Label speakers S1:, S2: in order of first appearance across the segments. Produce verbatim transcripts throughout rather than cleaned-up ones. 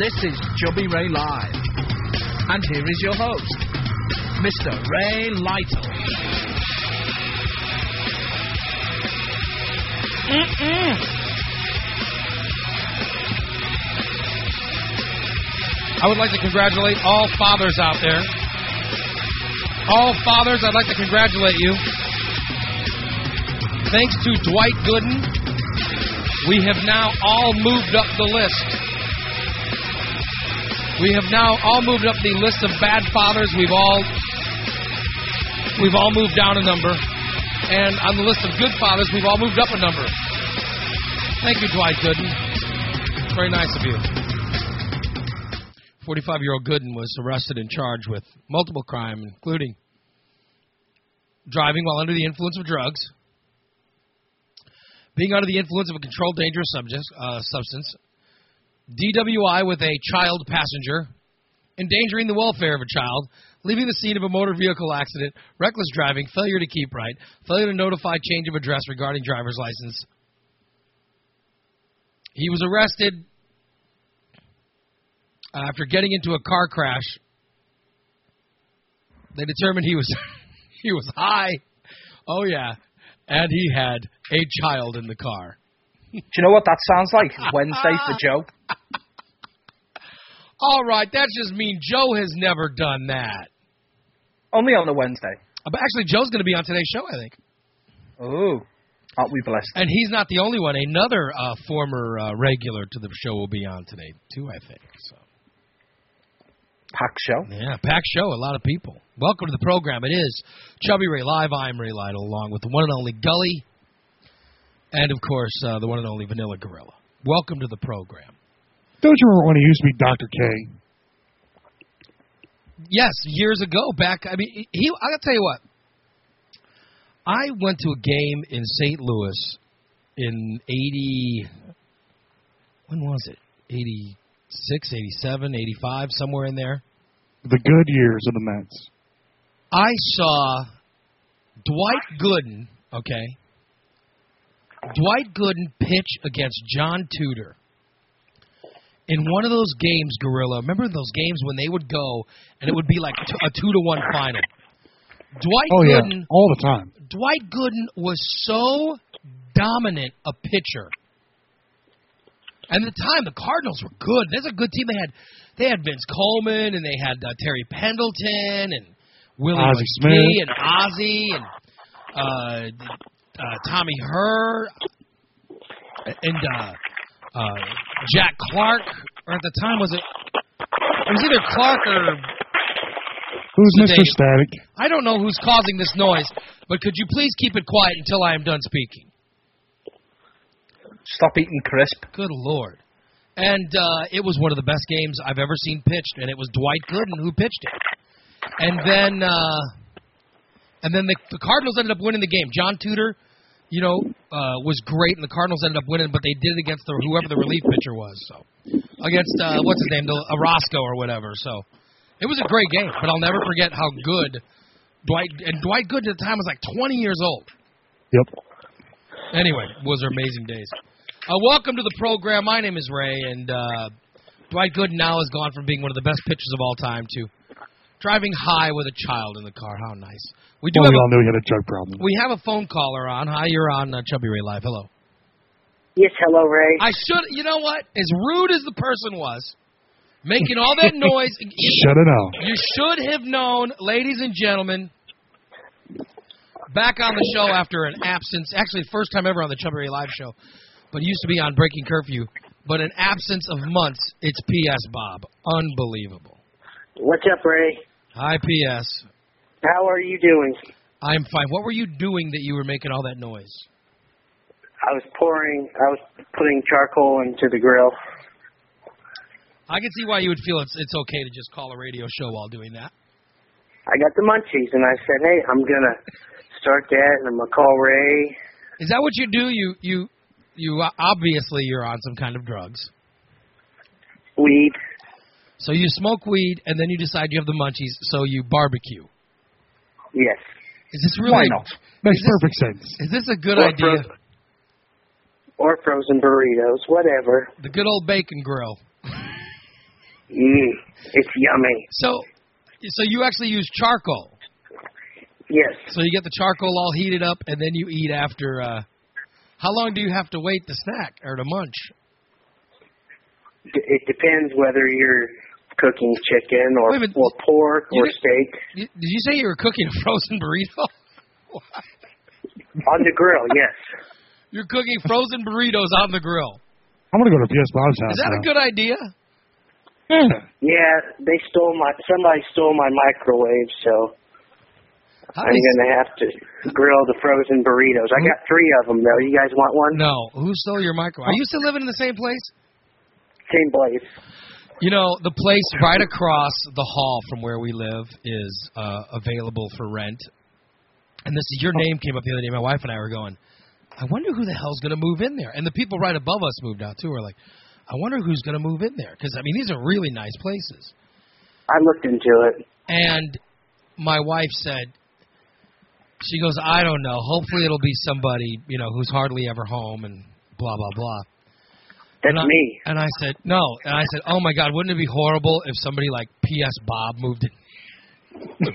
S1: This is Chubby Ray Live. And here is your host, Mister Ray Lytle. Mm-mm.
S2: I would like to congratulate all fathers out there. All fathers, I'd like to congratulate you. Thanks to Dwight Gooden, we have now all moved up the list. We have now all moved up the list of bad fathers. We've all we've all moved down a number. And on the list of good fathers, we've all moved up a number. Thank you, Dwight Gooden. Very nice of you. forty-five-year-old Gooden was arrested and charged with multiple crimes, including driving while under the influence of drugs, being under the influence of a controlled dangerous subject, uh, substance, D W I with a child passenger, endangering the welfare of a child, leaving the scene of a motor vehicle accident, reckless driving, failure to keep right, failure to notify change of address regarding driver's license. He was arrested after getting into a car crash. They determined he was he was high. Oh, yeah. And he had a child in the car.
S3: Do you know what that sounds like? Wednesday for Joe.
S2: All right, that just means Joe has never done that.
S3: Only on the Wednesday.
S2: But actually, Joe's going to be on today's show, I think.
S3: Oh, aren't we blessed?
S2: And he's not the only one. Another uh, former uh, regular to the show will be on today, too, I think. So.
S3: Packed show.
S2: Yeah, packed show. A lot of people. Welcome to the program. It is Chubby Ray Live. I'm Ray Lytle, along with the one and only Gully, and, of course, uh, the one and only Vanilla Gorilla. Welcome to the program.
S4: Don't you remember when he used to be Doctor K?
S2: Yes, years ago. Back, I mean, he. I gotta tell you what. I went to a game in Saint Louis in eighty. When was it? eighty-six, eighty-seven, eighty-five, somewhere in there.
S4: The good years of the Mets.
S2: I saw Dwight Gooden. Okay. Dwight Gooden pitch against John Tudor. In one of those games, Gorilla, remember those games when they would go and it would be like a two to one final? Dwight
S4: oh,
S2: Gooden,
S4: yeah, all the time.
S2: Dwight Gooden was so dominant a pitcher. And at the time, the Cardinals were good. There's a good team. They had they had Vince Coleman, and they had uh, Terry Pendleton, and Willie
S4: Ozzie
S2: McGee,
S4: Smith.
S2: and Ozzie, and uh, uh, Tommy Herr, and uh, uh, Jack Clark. Or at the time, was it? It was either Clark or
S4: Who's Mister
S2: Dave.
S4: Static?
S2: I don't know who's causing this noise, but could you please keep it quiet until I am done speaking?
S3: Stop eating crisp.
S2: Good Lord. And uh, it was one of the best games I've ever seen pitched, and it was Dwight Gooden who pitched it. And then uh, and then the, the Cardinals ended up winning the game. John Tudor, you know, uh, was great, and the Cardinals ended up winning, but they did it against the, whoever the relief pitcher was. So against, uh, what's his name, the, Orozco or whatever. So it was a great game, but I'll never forget how good Dwight, and Dwight Gooden at the time was like twenty years old.
S4: Yep.
S2: Anyway, those are amazing days. Uh, welcome to the program. My name is Ray, and uh, Dwight Gooden now has gone from being one of the best pitchers of all time to driving high with a child in the car. How nice. We do
S4: well,
S2: have
S4: we
S2: a,
S4: all knew he had a drug problem.
S2: We have a phone caller on. Hi, you're on uh, Chubby Ray Live. Hello.
S5: Yes, hello, Ray.
S2: I should, you know what? As rude as the person was, making all that noise.
S4: Shut it out.
S2: You should have known, ladies and gentlemen, back on the show after an absence, actually first time ever on the Chubby Ray Live show, but it used to be on Breaking Curfew, but an absence of months, it's P S Bob. Unbelievable.
S5: What's up, Ray?
S2: Hi, P S
S5: How are you doing?
S2: I'm fine. What were you doing that you were making all that noise?
S5: I was pouring, I was putting charcoal into the grill.
S2: I can see why you would feel it's it's okay to just call a radio show while doing that.
S5: I got the munchies, and I said, hey, I'm going to start that, and I'm going to call Ray.
S2: Is that what you do? You, you, you obviously you're on some kind of drugs.
S5: Weed.
S2: So you smoke weed, and then you decide you have the munchies, so you barbecue.
S5: Yes.
S2: Is this really...
S4: Why not? Makes
S2: this,
S4: perfect sense.
S2: Is this a good
S5: or
S2: idea?
S5: Fro- or frozen burritos, whatever.
S2: The good old bacon grill.
S5: Mm, it's yummy.
S2: So, so you actually use charcoal.
S5: Yes.
S2: So you get the charcoal all heated up, and then you eat after. Uh, how long do you have to wait to snack or to munch?
S5: D- it depends whether you're cooking chicken or,
S2: Wait a minute.
S5: or pork
S2: You
S5: or
S2: did-
S5: steak.
S2: Did you say you were cooking a frozen burrito?
S5: On the grill, yes.
S2: You're cooking frozen burritos on the grill.
S4: I'm gonna go to P S Bob's house.
S2: Is that
S4: now.
S2: a good idea?
S4: Yeah.
S5: Yeah, they stole my, somebody stole my microwave, so
S2: How
S5: I'm
S2: do you-
S5: going to have to grill the frozen burritos. I got three of them, though. You guys want one?
S2: No. Who stole your microwave? Are you still living in the same place?
S5: Same place.
S2: You know, the place right across the hall from where we live is uh, available for rent. And this your name came up the other day. My wife and I were going, I wonder who the hell's going to move in there. And the people right above us moved out, too. We're like, I wonder who's going to move in there. Because, I mean, these are really nice places.
S5: I looked into it.
S2: And my wife said, she goes, I don't know. Hopefully it'll be somebody, you know, who's hardly ever home and blah, blah, blah.
S5: That's
S2: and I,
S5: me.
S2: And I said, no. And I said, oh, my God, wouldn't it be horrible if somebody like P S Bob moved in?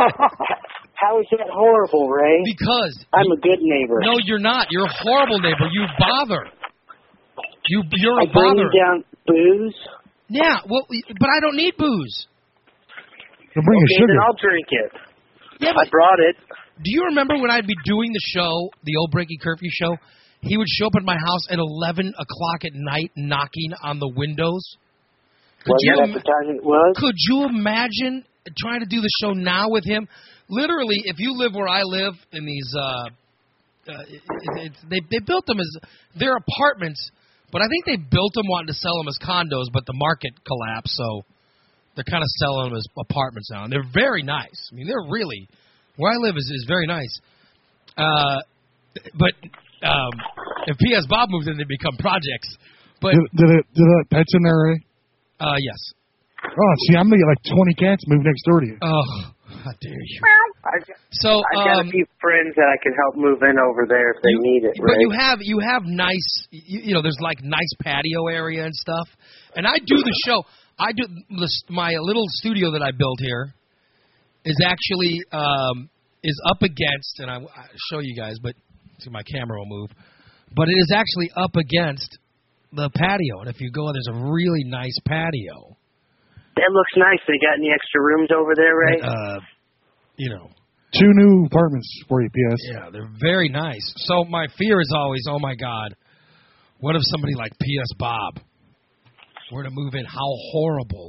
S5: How is that horrible, Ray?
S2: Because
S5: I'm a good neighbor.
S2: no, you're not. You're a horrible neighbor. You bother. You, you're
S5: I
S2: a
S5: bring
S2: bother.
S5: you down booze.
S2: Yeah, well, but I don't need booze.
S4: Then bring
S5: Okay,
S4: your sugar.
S5: then I'll drink it.
S2: Yeah,
S5: I
S2: but
S5: brought it.
S2: do you remember when I'd be doing the show, the old Breaking Curfew show? He would show up at my house at eleven o'clock at night knocking on the windows. Could
S5: Wasn't
S2: you,
S5: that
S2: im-
S5: at the time it was?
S2: could you imagine trying to do the show now with him? Literally, if you live where I live in these, uh, uh, it, it, it's, they they built them as they're apartments, but I think they built them wanting to sell them as condos, but the market collapsed, so they're kind of selling them as apartments now. And they're very nice. I mean, they're really where I live is is very nice. Uh, but um, if P S Bob moved in, they become projects. But
S4: Did, did it? Did it have pets in there, Ray?
S2: uh, yes.
S4: Oh, see, I'm gonna get like twenty cats move next door to you.
S2: Oh, how dare you!
S5: I've,
S2: So
S5: I've got
S2: um,
S5: a few friends that I can help move in over there if they
S2: you,
S5: need it,
S2: but
S5: Ray.
S2: you have you have nice you, you know there's like nice patio area and stuff. And I do the show. I do this, my little studio that I built here is actually um, is up against, and I I'll show you guys, but see my camera will move. But it is actually up against the patio, and if you go, there's a really nice patio.
S5: That looks nice. They got any extra rooms over there, Ray?
S2: Uh, you know,
S4: Two new apartments for you, P S.
S2: yeah, they're very nice. So my fear is always, oh my God, what if somebody like P S Bob were to move in? How horrible!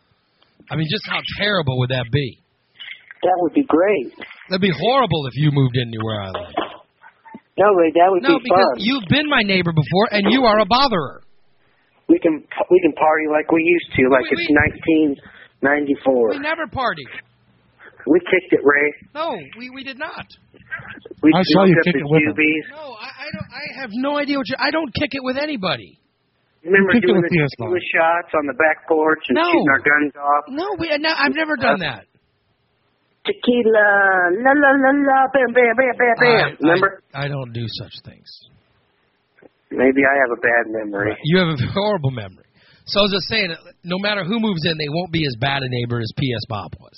S2: I mean, just how terrible would that be?
S5: That would be great.
S2: That'd be horrible if you moved into where I live.
S5: No, Ray, that would
S2: No,
S5: be
S2: because
S5: fun.
S2: you've been my neighbor before, and you are a botherer.
S5: We can we can party like we used to, like
S2: We-
S5: it's
S2: we-
S5: nineteen ninety-four.
S2: We never partied.
S5: We kicked it, Ray.
S2: No, we, we did not.
S5: We
S4: I saw you
S5: smoked up
S4: kick
S5: the
S4: it with him.
S5: Jubies.
S2: No, I, I don't. I have no idea what you. I don't kick it with anybody.
S5: Remember
S4: kicked it
S5: doing
S4: with
S5: the
S4: P S Bob.
S5: tequila shots on the back porch and
S2: No.
S5: shooting our guns off?
S2: No, we. No, I've never done that.
S5: Tequila, la la la la, bam bam bam bam bam.
S2: I,
S5: Remember?
S2: I, I don't do such things.
S5: Maybe I have a bad memory.
S2: You have a horrible memory. So I was just saying, no matter who moves in, they won't be as bad a neighbor as P S Bob was.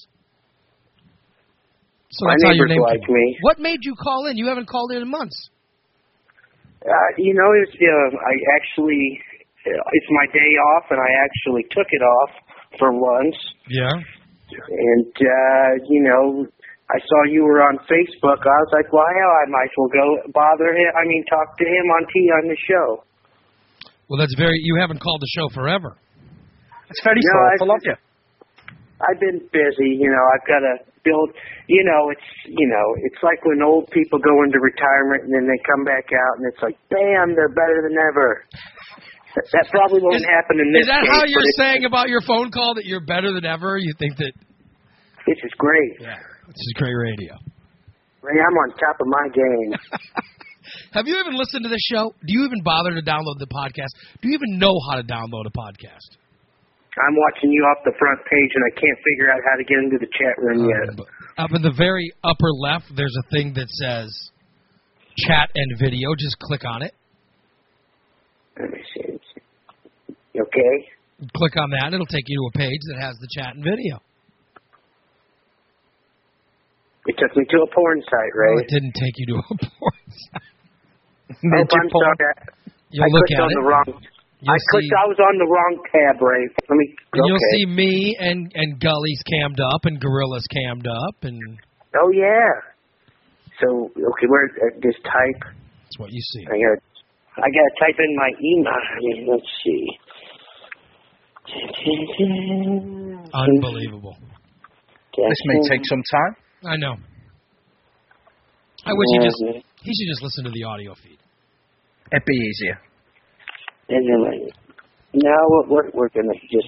S2: So
S5: My
S2: that's how your
S5: neighbors
S2: name
S5: like
S2: came.
S5: me.
S2: What made you call in? You haven't called in in months.
S5: Uh, you know, it's, uh, I actually, uh, it's my day off, and I actually took it off for once.
S2: Yeah.
S5: And, uh, you know, I saw you were on Facebook. I was like, well, hell, I might as well go bother him. I mean, talk to him on T on the show.
S2: Well, that's very. You haven't called the show forever.
S3: It's very
S5: No,
S3: thoughtful
S5: I-
S3: of you.
S5: I've been busy, you know, I've got to build, you know, it's, you know, it's like when old people go into retirement and then they come back out and it's like, bam, they're better than ever. That, that probably won't
S2: Is-
S5: happen in this
S2: Is that
S5: case,
S2: how
S5: but
S2: you're
S5: it's-
S2: saying about your phone call that you're better than ever? You think that?
S5: This is great.
S2: Yeah. This is great radio.
S5: Ray, I'm on top of my game.
S2: Have you even listened to this show? Do you even bother to download the podcast? Do you even know how to download a podcast?
S5: I'm watching you off the front page and I can't figure out how to get into the chat room yet.
S2: Um, up in the very upper left, there's a thing that says chat and video. Just click on it.
S5: Let me see. You okay?
S2: Click on that, and it'll take you to a page that has the chat and video.
S5: It took me to a porn site,
S2: Well,
S5: right?
S2: it didn't take you to a porn site.
S5: Oh, I'm sorry.
S2: You'll
S5: I
S2: look
S5: clicked
S2: at
S5: on
S2: it.
S5: the wrong.
S2: You'll
S5: I clicked.
S2: see-
S5: I was on the wrong tab, Ray. Let me.
S2: And
S5: okay.
S2: you'll see me and, and Gully's cammed up and Gorilla's cammed up, and
S5: Oh yeah. So okay, where uh, just type?
S2: that's what you see.
S5: I got. I got to type in my email. I mean, let's see.
S2: Unbelievable.
S3: This may take some time.
S2: I know. I wish he just he should just listen to the audio feed.
S3: It'd be easier.
S5: And then like, now we're, we're, we're gonna just.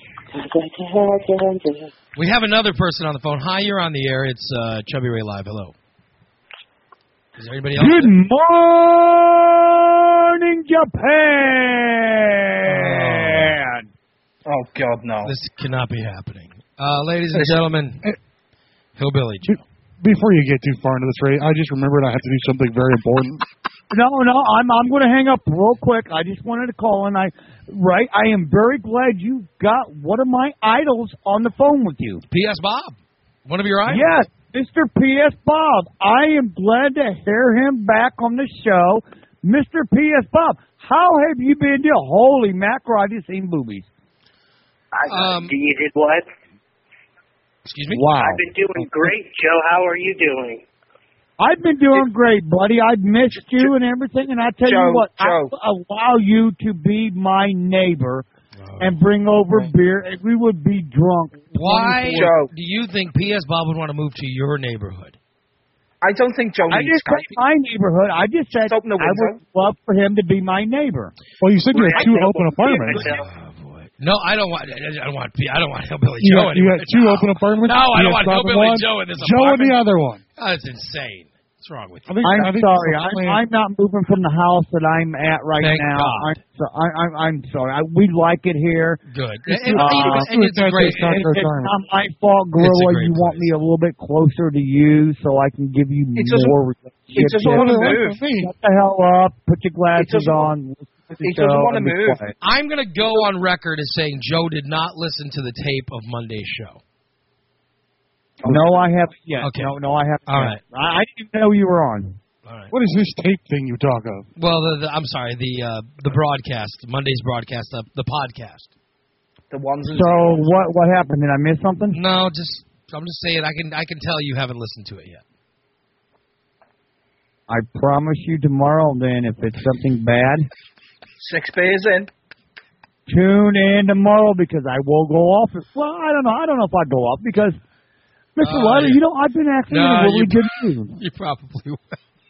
S2: We have another person on the phone. Hi, you're on the air. It's uh, Chubby Ray Live. Hello. Is there anybody else?
S4: Good
S2: there?
S4: morning, Japan.
S3: Oh, God, no.
S2: This cannot be happening. Uh, ladies and gentlemen, Hillbilly Joe.
S4: Before you get too far into this, Ray, I just remembered I have to do something very important.
S6: No, no, I'm I'm going to hang up real quick. I just wanted to call, and I, right, I am very glad you got one of my idols on the phone with you.
S2: P S. Bob, one of your idols.
S6: Yes, Mister P S. Bob. I am glad to hear him back on the show. Mister P S. Bob, how have you been doing? Holy mackerel, I just seen boobies.
S5: I,
S2: Um,
S5: you did what?
S2: Excuse me?
S6: Wow.
S5: I've been doing great, Joe. How are you doing?
S6: I've been doing great, buddy. I've missed you and everything, and I tell
S3: Joe,
S6: you what, I
S3: Joe.
S6: will allow you to be my neighbor and bring over beer, and we would be drunk.
S2: Why
S3: Joe.
S2: do you think P S. Bob would want to move to your neighborhood?
S3: I don't think Joe
S6: I
S3: needs
S6: just said
S3: Skype.
S6: my neighborhood. I just said
S3: Open the
S6: I would
S3: window.
S6: love for him to be my neighbor.
S4: Well, you said you had
S5: Right.
S4: two open apartments.
S2: Oh, boy. No, I don't want. I don't want. I don't want Hillbilly
S4: You
S2: Joe
S4: got, you
S2: anymore.
S4: got two
S2: No.
S4: open apartments?
S2: No, I
S4: P S.
S2: don't want
S4: Bob in
S2: Hillbilly
S4: one,
S2: Joe in this
S4: Joe in
S2: apartment.
S4: the other one.
S2: Oh, that's insane. What's wrong with
S4: I
S2: you?
S4: think,
S6: I'm
S4: I think
S6: sorry.
S4: that's the
S6: I'm,
S4: plan.
S6: I'm not moving from the house that I'm at right
S2: Thank
S6: now.
S2: God.
S6: I'm, so, I, I'm, I'm sorry. I, we like it here.
S2: Good.
S4: It's
S2: And, and,
S6: uh,
S2: and it's a great.
S4: it's not
S6: It,
S4: their
S6: it's
S4: retirement.
S6: not my fault,
S2: It's a
S6: Gorilla.
S2: great
S6: You want
S2: place.
S6: me a little bit closer to you so I can give you
S3: It doesn't-
S6: more.
S3: He doesn't
S6: relationship.
S3: want to
S4: Well,
S3: move.
S4: that's me.
S6: Shut the hell up. Put your glasses
S3: doesn't
S6: on.
S3: want-
S6: listen to the
S3: he doesn't
S6: show,
S3: wanna
S6: and be
S3: move.
S6: quiet.
S2: I'm going to go on record as saying Joe did not listen to the tape of Monday's show.
S6: No, I haven't yet.
S2: Okay.
S6: No, no, I haven't.
S2: All
S6: yet. I, I didn't even know you were on.
S2: All right.
S4: What is this tape thing you talk of?
S2: Well, the, the, I'm sorry. The uh, the broadcast, Monday's broadcast, uh, the podcast.
S3: The ones and
S6: So what? What happened? Did I miss something?
S2: No, just I'm just saying. I can I can tell you haven't listened to it yet.
S6: I promise you tomorrow. Then, if it's something bad,
S3: six beers in.
S6: tune in tomorrow because I will go off. Well, I don't know. I don't know if I go off because, Mister
S2: Uh,
S6: Wilder,
S2: yeah.
S6: you know, I've been acting
S2: No,
S6: in a really
S2: you-
S6: good mood.
S2: You probably will.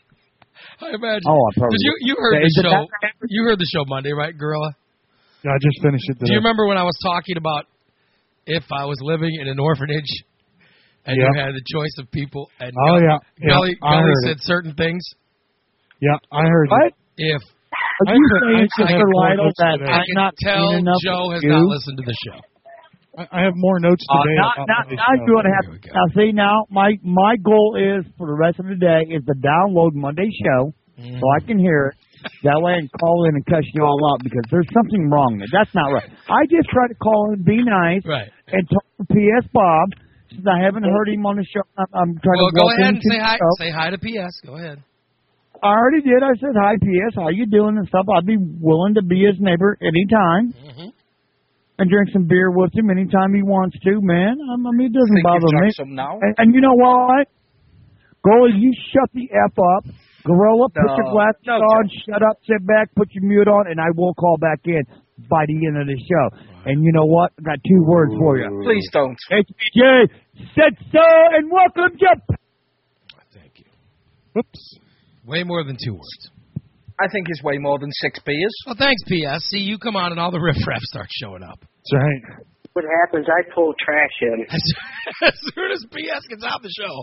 S2: I imagine.
S6: Oh, I probably
S2: Did you you heard
S6: will.
S2: the
S6: Is it
S2: show?
S6: that-
S2: You heard the show Monday, right, Gorilla?
S4: Yeah, I just finished it
S2: Do
S4: today.
S2: you remember when I was talking about if I was living in an orphanage and you
S4: Yeah.
S2: had the choice of people and
S4: Oh,
S2: Gully,
S4: yeah. Yeah,
S2: Gully,
S4: I
S2: Gully
S4: heard
S2: said
S4: it.
S2: certain things?
S4: Yeah, I heard
S6: What?
S2: If
S6: Are
S4: I
S6: you
S4: said- I
S6: saying,
S4: said I
S6: Mister
S4: have more
S6: Lytle,
S4: notes
S6: that
S4: today.
S2: I
S6: I'm
S2: can
S6: not
S2: tell
S6: clean enough
S2: Joe
S6: for
S2: has
S6: you?
S2: not listened to the show.
S4: I, I have more notes
S6: Uh,
S4: today.
S6: now,
S4: about
S6: now,
S4: Monday's
S6: now
S4: show.
S6: you're gonna have
S2: There we go.
S6: now. See now, my my goal is for the rest of the day is to download Monday's show
S2: Mm.
S6: so I can hear it. That way I can call in and cuss you all out because there's something wrong there. That's not right. I just try to call in, be nice,
S2: Right.
S6: and talk to P S. Bob since I haven't heard him on the show. I'm, I'm trying
S2: Well,
S6: to
S2: go
S6: welcome
S2: ahead
S6: him
S2: and
S6: to
S2: say
S6: the
S2: hi.
S6: show.
S2: Say hi to P S. Go ahead.
S6: I already did. I said hi, P S. How you doing and stuff. I'd be willing to be his neighbor anytime
S2: Mm-hmm.
S6: and drink some beer with him anytime he wants to. Man, I mean, it
S3: I
S6: doesn't
S3: think
S6: bother
S3: you've
S6: me.
S3: drank some now.
S6: And, and you know what? Gorilla, you shut the F up. Gorilla, put
S3: No,
S6: your glasses
S3: no,
S6: on,
S3: Joe.
S6: shut up, sit back, put your mute on, and I will call back in by the end of the show. And you know what? I got two words for you.
S3: Please don't.
S6: H B J said so, and welcome to...
S2: Thank you.
S4: Whoops.
S2: Way more than two words.
S3: I think it's way more than six beers.
S2: Well, thanks, P S. See, you come on and all the riffraff starts showing up.
S4: That's right.
S5: What happens? I pull trash in.
S2: As soon as P S gets out the show,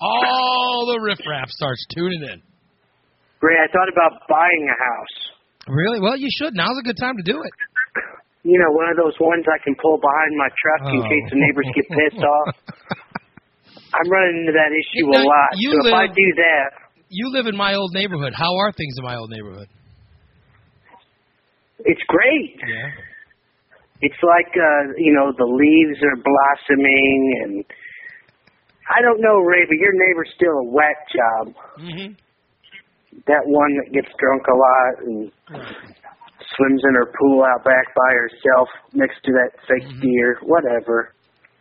S2: all the riffraff starts tuning in.
S5: Ray, I thought about buying a house.
S2: Really? Well, you should. Now's a good time to do it.
S5: You know, one of those ones I can pull behind my truck in
S2: Oh.
S5: case the neighbors get pissed off. I'm running into that issue
S2: Now,
S5: a lot.
S2: you
S5: so if I
S2: live-
S5: do that,
S2: You live in my old neighborhood. How are things in my old neighborhood?
S5: it's great.
S2: Yeah.
S5: It's like, uh, you know, the leaves are blossoming, and I don't know, Ray, but your neighbor's still a wet job.
S2: Mm-hmm.
S5: That one that gets drunk a lot and swims in her pool out back by herself next to that fake
S2: Mm-hmm.
S5: deer, whatever.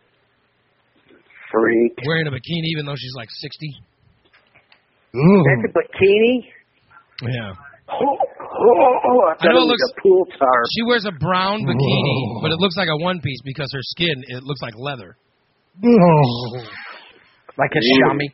S5: Freak.
S2: Wearing a bikini even though she's like sixty.
S4: Ooh.
S5: That's a bikini?
S2: Yeah.
S5: Oh, oh, oh, I thought
S2: I know
S5: it
S2: it
S5: was
S2: looks-
S5: a pool tarp.
S2: She wears a brown bikini,
S4: Whoa.
S2: but it looks like a one piece because her skin, it looks like leather.
S4: Oh.
S3: Like a
S5: Ooh.
S3: chamois.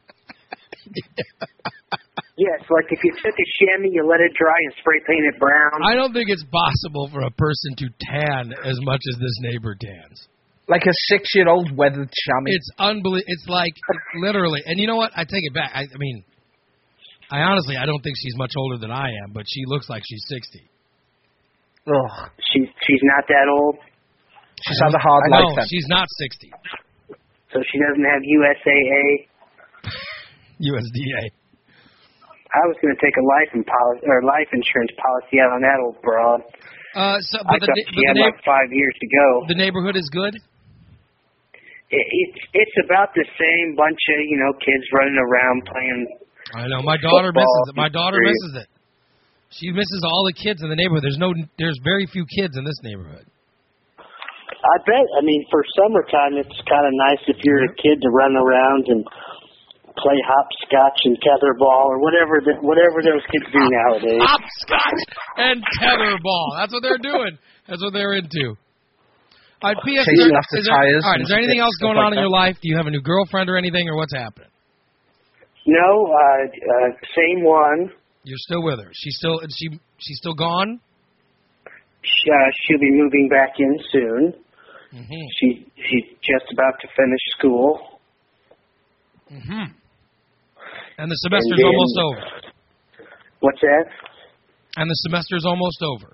S5: Yes, like if you took a chamois, you let it dry and spray paint it brown.
S2: I don't think it's possible for a person to tan as much as this neighbor tans.
S3: Like a six-year-old weathered chamois.
S2: It's unbelievable. It's like literally, and you know what? I take it back. I, I mean, I honestly, I don't think she's much older than I am, but she looks like she's sixty.
S3: Ugh.
S5: She's she's not that old,
S3: She's had a hard
S2: I know
S3: life then.
S2: she's not sixty.
S5: so she doesn't have U S A A.
S2: U S D A.
S5: I was going to take a life and policy or life insurance policy out on that old broad.
S2: Uh, so,
S5: I
S2: but the,
S5: thought
S2: ne-
S5: she
S2: but the,
S5: had
S2: neigh-
S5: like five years to go.
S2: the neighborhood is good.
S5: It, it's it's about the same bunch of you know kids running around playing.
S2: I know my daughter
S5: Football,
S2: misses it. My daughter
S5: street.
S2: misses it. She misses all the kids in the neighborhood. There's no, there's very few kids in this neighborhood.
S5: I bet. I mean, for summertime, it's kind of nice if you're a kid to run around and play hopscotch and tetherball or whatever the, whatever those kids do nowadays.
S2: Hopscotch and tetherball. That's what they're doing. That's what they're into. All right, P S.
S3: Chasing
S2: Is there,
S3: after
S2: is there-
S3: tires
S2: all right,
S3: and
S2: is there anything else
S3: stuff
S2: going
S3: like
S2: on in
S3: that.
S2: your life? Do you have a new girlfriend or anything, or what's happening?
S5: No, uh, uh, same one.
S2: You're still with her. She's still is she she's still gone.
S5: She, uh, she'll be moving back in soon.
S2: Mm-hmm.
S5: She she's just about to finish school.
S2: Mm-hmm. And the semester's
S5: then-
S2: almost over.
S5: What's that?
S2: And the semester's almost over.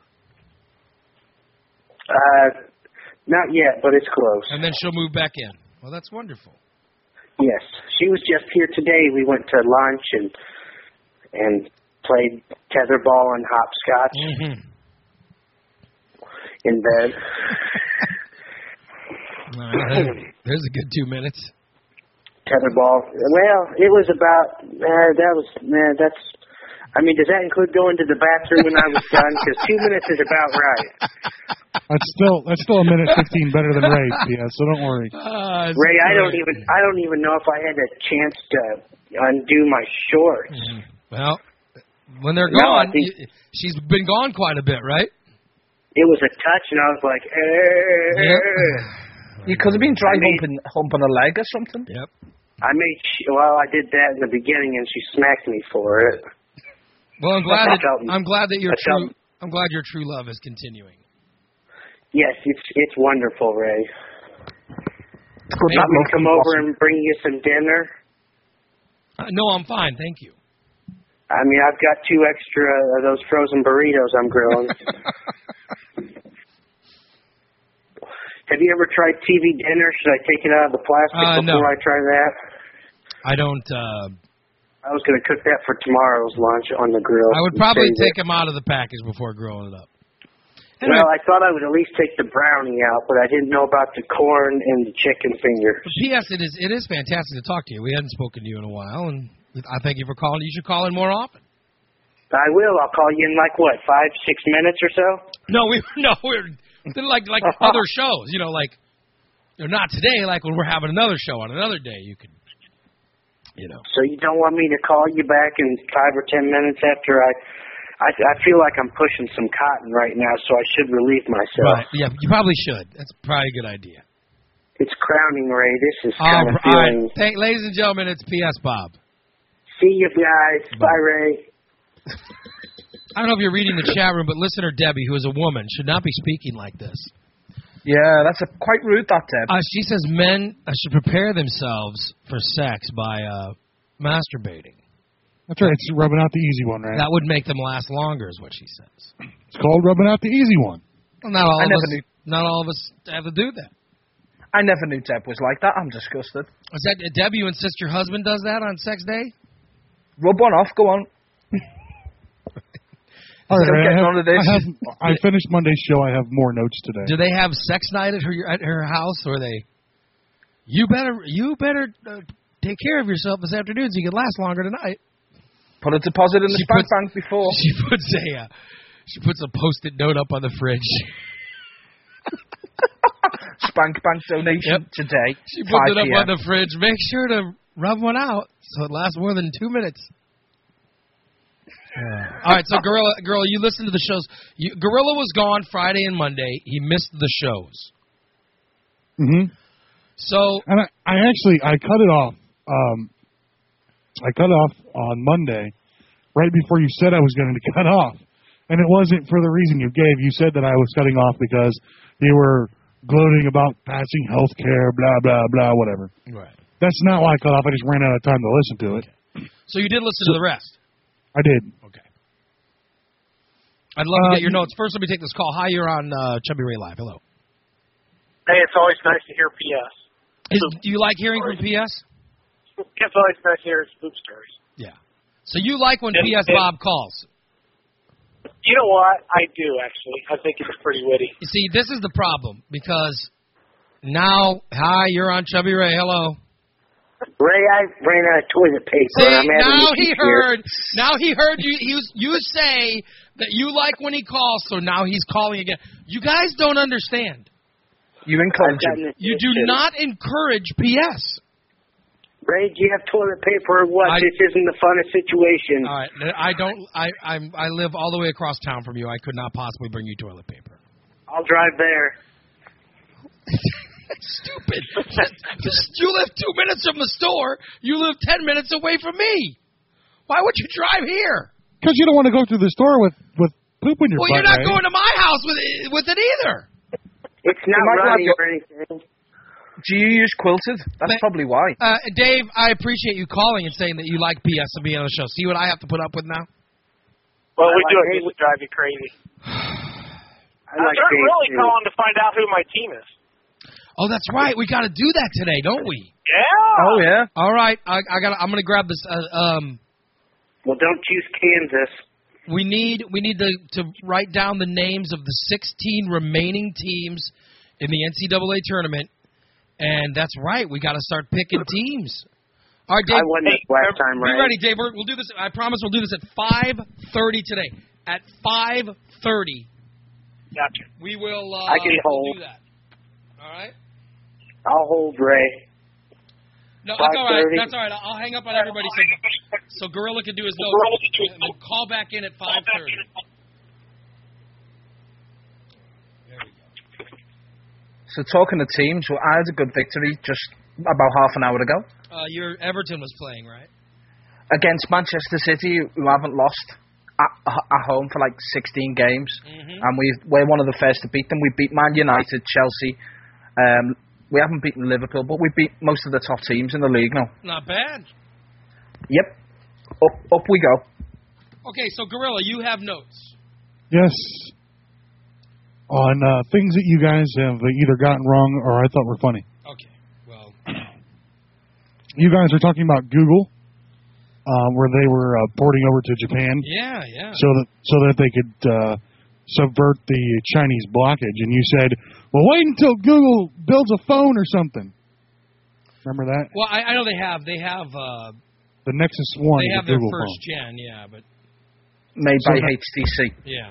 S5: Uh, not yet, but it's close.
S2: And then she'll move back in. Well, that's wonderful.
S5: Yes, she was just here today. We went to lunch and and played tetherball and hopscotch
S2: Mm-hmm.
S5: in bed.
S2: All right. There's a good two minutes.
S5: Tetherball. Well, it was about. Uh, that was. Uh, that's. I mean, does that include going to the bathroom when I was done? Because two minutes is about right.
S4: That's still that's still a minute fifteen better than Ray, yeah, so don't worry.
S2: Uh, it's
S5: Ray, I don't
S2: great.
S5: even. I don't even know if I had a chance to undo my shorts.
S2: Mhm. Well, when they're
S5: No, I
S2: gone,
S5: think-
S2: you, she's been gone quite a bit, right?
S5: It was a touch, and I was like, eh.
S3: You could have been dry
S5: I mean-
S3: humping, humping a leg or something.
S2: Yep.
S5: I made. Sh- well, I did that in the beginning, and she smacked me for it.
S2: Well, I'm glad
S5: I
S2: that
S5: felt-
S2: I'm glad that your
S5: I
S2: true
S5: felt-
S2: I'm glad your true love is continuing.
S5: Yes, it's it's wonderful, Ray.
S3: It's good
S5: Maybe
S3: that
S5: we
S3: love
S5: come
S3: can
S5: over
S3: blossom.
S5: and bring you some dinner.
S2: Uh, no, I'm fine, thank you.
S5: I mean, I've got two extra of those frozen burritos I'm grilling. Have you ever tried T V dinner? Should I take it out of the plastic
S2: Uh, no.
S5: before I try that?
S2: I don't. Uh,
S5: I was going to cook that for tomorrow's lunch on the grill.
S2: I would
S5: and
S2: probably
S5: save
S2: take
S5: it.
S2: them out of the package before grilling it up. Anyway,
S5: Well, I thought I would at least take the brownie out, but I didn't know about the corn and the chicken fingers.
S2: P S. It is it is fantastic to talk to you. We hadn't spoken to you in a while, and I thank you for calling. You should call in more often.
S5: I will. I'll call you in like what, five, six minutes or so.
S2: No, we no we're they're like like other shows. You know, like you know, not today. Like when we're having another show on another day, you can. You know.
S5: So you don't want me to call you back in five or ten minutes after I, I, I feel like I'm pushing some cotton right now, so I should relieve myself.
S2: Right. Yeah, you probably should. That's probably a good idea.
S5: It's crowning, Ray. This is
S2: All
S5: kind of
S2: right.
S5: feeling.
S2: Thank, ladies and gentlemen, it's P S. Bob.
S5: See you guys. Bye, Ray.
S2: I don't know if you're reading the chat room, but listener Debbie, who is a woman, should not be speaking like this.
S3: Yeah, that's a, quite rude, that, Deb.
S2: Uh, she says men uh, should prepare themselves for sex by uh, masturbating.
S4: That's right, it's rubbing out the easy one, right?
S2: That would make them last longer, is what she says.
S4: It's called rubbing out the easy one.
S2: Well, not all
S3: I
S2: of
S3: never
S2: us.
S3: knew.
S2: Not all of us have to do that.
S3: I never knew Deb was like that. I'm disgusted.
S2: Is that uh, Debbie? You insist your husband does that on sex day?
S3: Rub one off, go on.
S4: All
S3: Still
S4: right, I,
S3: getting
S4: have,
S3: on to this.
S4: I, have, I finished Monday's show. I have more notes today.
S2: Do they have sex night at her at her house, or they? You better you better uh, take care of yourself this afternoon so you can last longer tonight.
S3: Put a deposit in the
S2: She
S3: spank
S2: puts-
S3: bank before.
S2: She puts a uh, she puts a post-it note up on the fridge.
S3: Spank bank donation
S2: Yep.
S3: today.
S2: She puts
S3: five
S2: it up
S3: p m.
S2: on the fridge. Make sure to rub one out so it lasts more than two minutes. All right, so Gorilla, Gorilla, you listened to the shows. You, Gorilla was gone Friday and Monday. He missed the shows.
S4: Mm-hmm.
S2: So
S4: And I, I actually I cut it off. Um, I cut it off on Monday, right before you said I was going to cut off, and it wasn't for the reason you gave. You said that I was cutting off because you were gloating about passing health care, blah blah blah, whatever.
S2: right.
S4: That's not why I cut off. I just ran out of time to listen to it.
S2: So you did listen to the rest.
S4: I did.
S2: Okay. I'd love to
S4: Uh,
S2: get your notes. First, let me take this call. Hi, you're on uh, Chubby Ray Live. Hello.
S7: Hey, it's always nice to hear P S.
S2: Is, do you like hearing from P S?
S7: It's always nice to hear spook stories.
S2: Yeah. So you like when
S7: And-
S2: P S
S7: and-
S2: Bob calls?
S7: You know what? I do, actually. I think it's pretty witty.
S2: You see, this is the problem because now, hi, you're on Chubby Ray. Hello.
S5: Ray, I ran out of toilet paper.
S2: See,
S5: I'm having
S2: now
S5: issues
S2: he
S5: here.
S2: heard. Now he heard you. You you say that you like when he calls, so now he's calling again. You guys don't understand.
S3: You
S5: I've
S3: encourage
S5: gotten
S3: him.
S5: it
S2: You do
S5: too.
S2: not encourage P S.
S5: Ray, do you have toilet paper or what?
S2: I-
S5: this isn't the funnest situation.
S2: All right, I don't. I I'm, I live all the way across town from you. I could not possibly bring you toilet paper.
S5: I'll drive there.
S2: That's stupid. You live two minutes from the store. You live ten minutes away from me. Why would you drive here?
S4: Because you don't want to go through the store with, with poop in your
S2: Well,
S4: butt,
S2: you're not
S4: Ray.
S2: going to my house with it, with it either.
S5: It's not
S3: might not
S5: running
S3: go-
S5: or anything.
S3: Do you use quilted? That's
S2: But-
S3: probably why.
S2: Uh, Dave, I appreciate you calling and saying that you like P S and being on the show. See what I have to put up with now?
S7: Well, we
S5: I
S7: do
S5: like
S7: it
S5: Dave.
S7: just to drive you crazy.
S5: I
S7: I'm
S5: like Dave,
S7: really
S5: too.
S7: calling to find out who my team is.
S2: Oh, that's right. We got to do that today, don't we?
S7: Yeah.
S3: Oh, yeah.
S2: All right. I, I got. I'm going to grab this. Uh, um,
S5: Well, don't choose Kansas.
S2: we need we need to to write down the names of the sixteen remaining teams in the N C double A tournament, and that's right. We got to start picking teams. All right, Dave.
S5: I won this last time,
S2: Be
S5: Ray.
S2: ready, Dave. We're, we'll do this. I promise we'll do this at five thirty today. At five thirty,
S7: Gotcha.
S2: we will. Uh,
S5: I can
S2: we'll
S5: hold.
S2: do that. All right.
S5: I'll hold Ray.
S2: No, that's all right.
S5: five thirty.
S2: That's all right. I'll hang up on everybody so, so Gorilla can do his notes. And then call back in at five thirty. There we go.
S3: So talking to teams, well, I had a good victory just about half an hour ago
S2: Uh, your Everton was playing, right?
S3: against Manchester City, who haven't lost at, at home for like sixteen games,
S2: Mm-hmm.
S3: and we we're one of the first to beat them. We beat Man United, Chelsea. Um, we haven't beaten Liverpool, but we beat most of the top teams in the league now.
S2: Not bad.
S3: Yep, up up we go.
S2: Okay, so Gorilla, you have notes.
S4: Yes. On uh, things that you guys have either gotten wrong or I thought were funny.
S2: Okay. Well,
S4: You guys were talking about Google, uh, where they were uh, porting over to Japan
S2: yeah, yeah.
S4: so that so that they could uh, subvert the Chinese blockage. And you said, "Well, wait until Google builds a phone or something." Remember that?
S2: Well, I, I know they have. They have. Uh,
S4: The Nexus One
S2: they
S4: is
S2: have
S4: a
S2: their
S4: Google
S2: first
S4: phone.
S2: gen. Yeah, but
S3: Made
S4: So
S3: by
S4: that-
S3: H T C.
S2: yeah.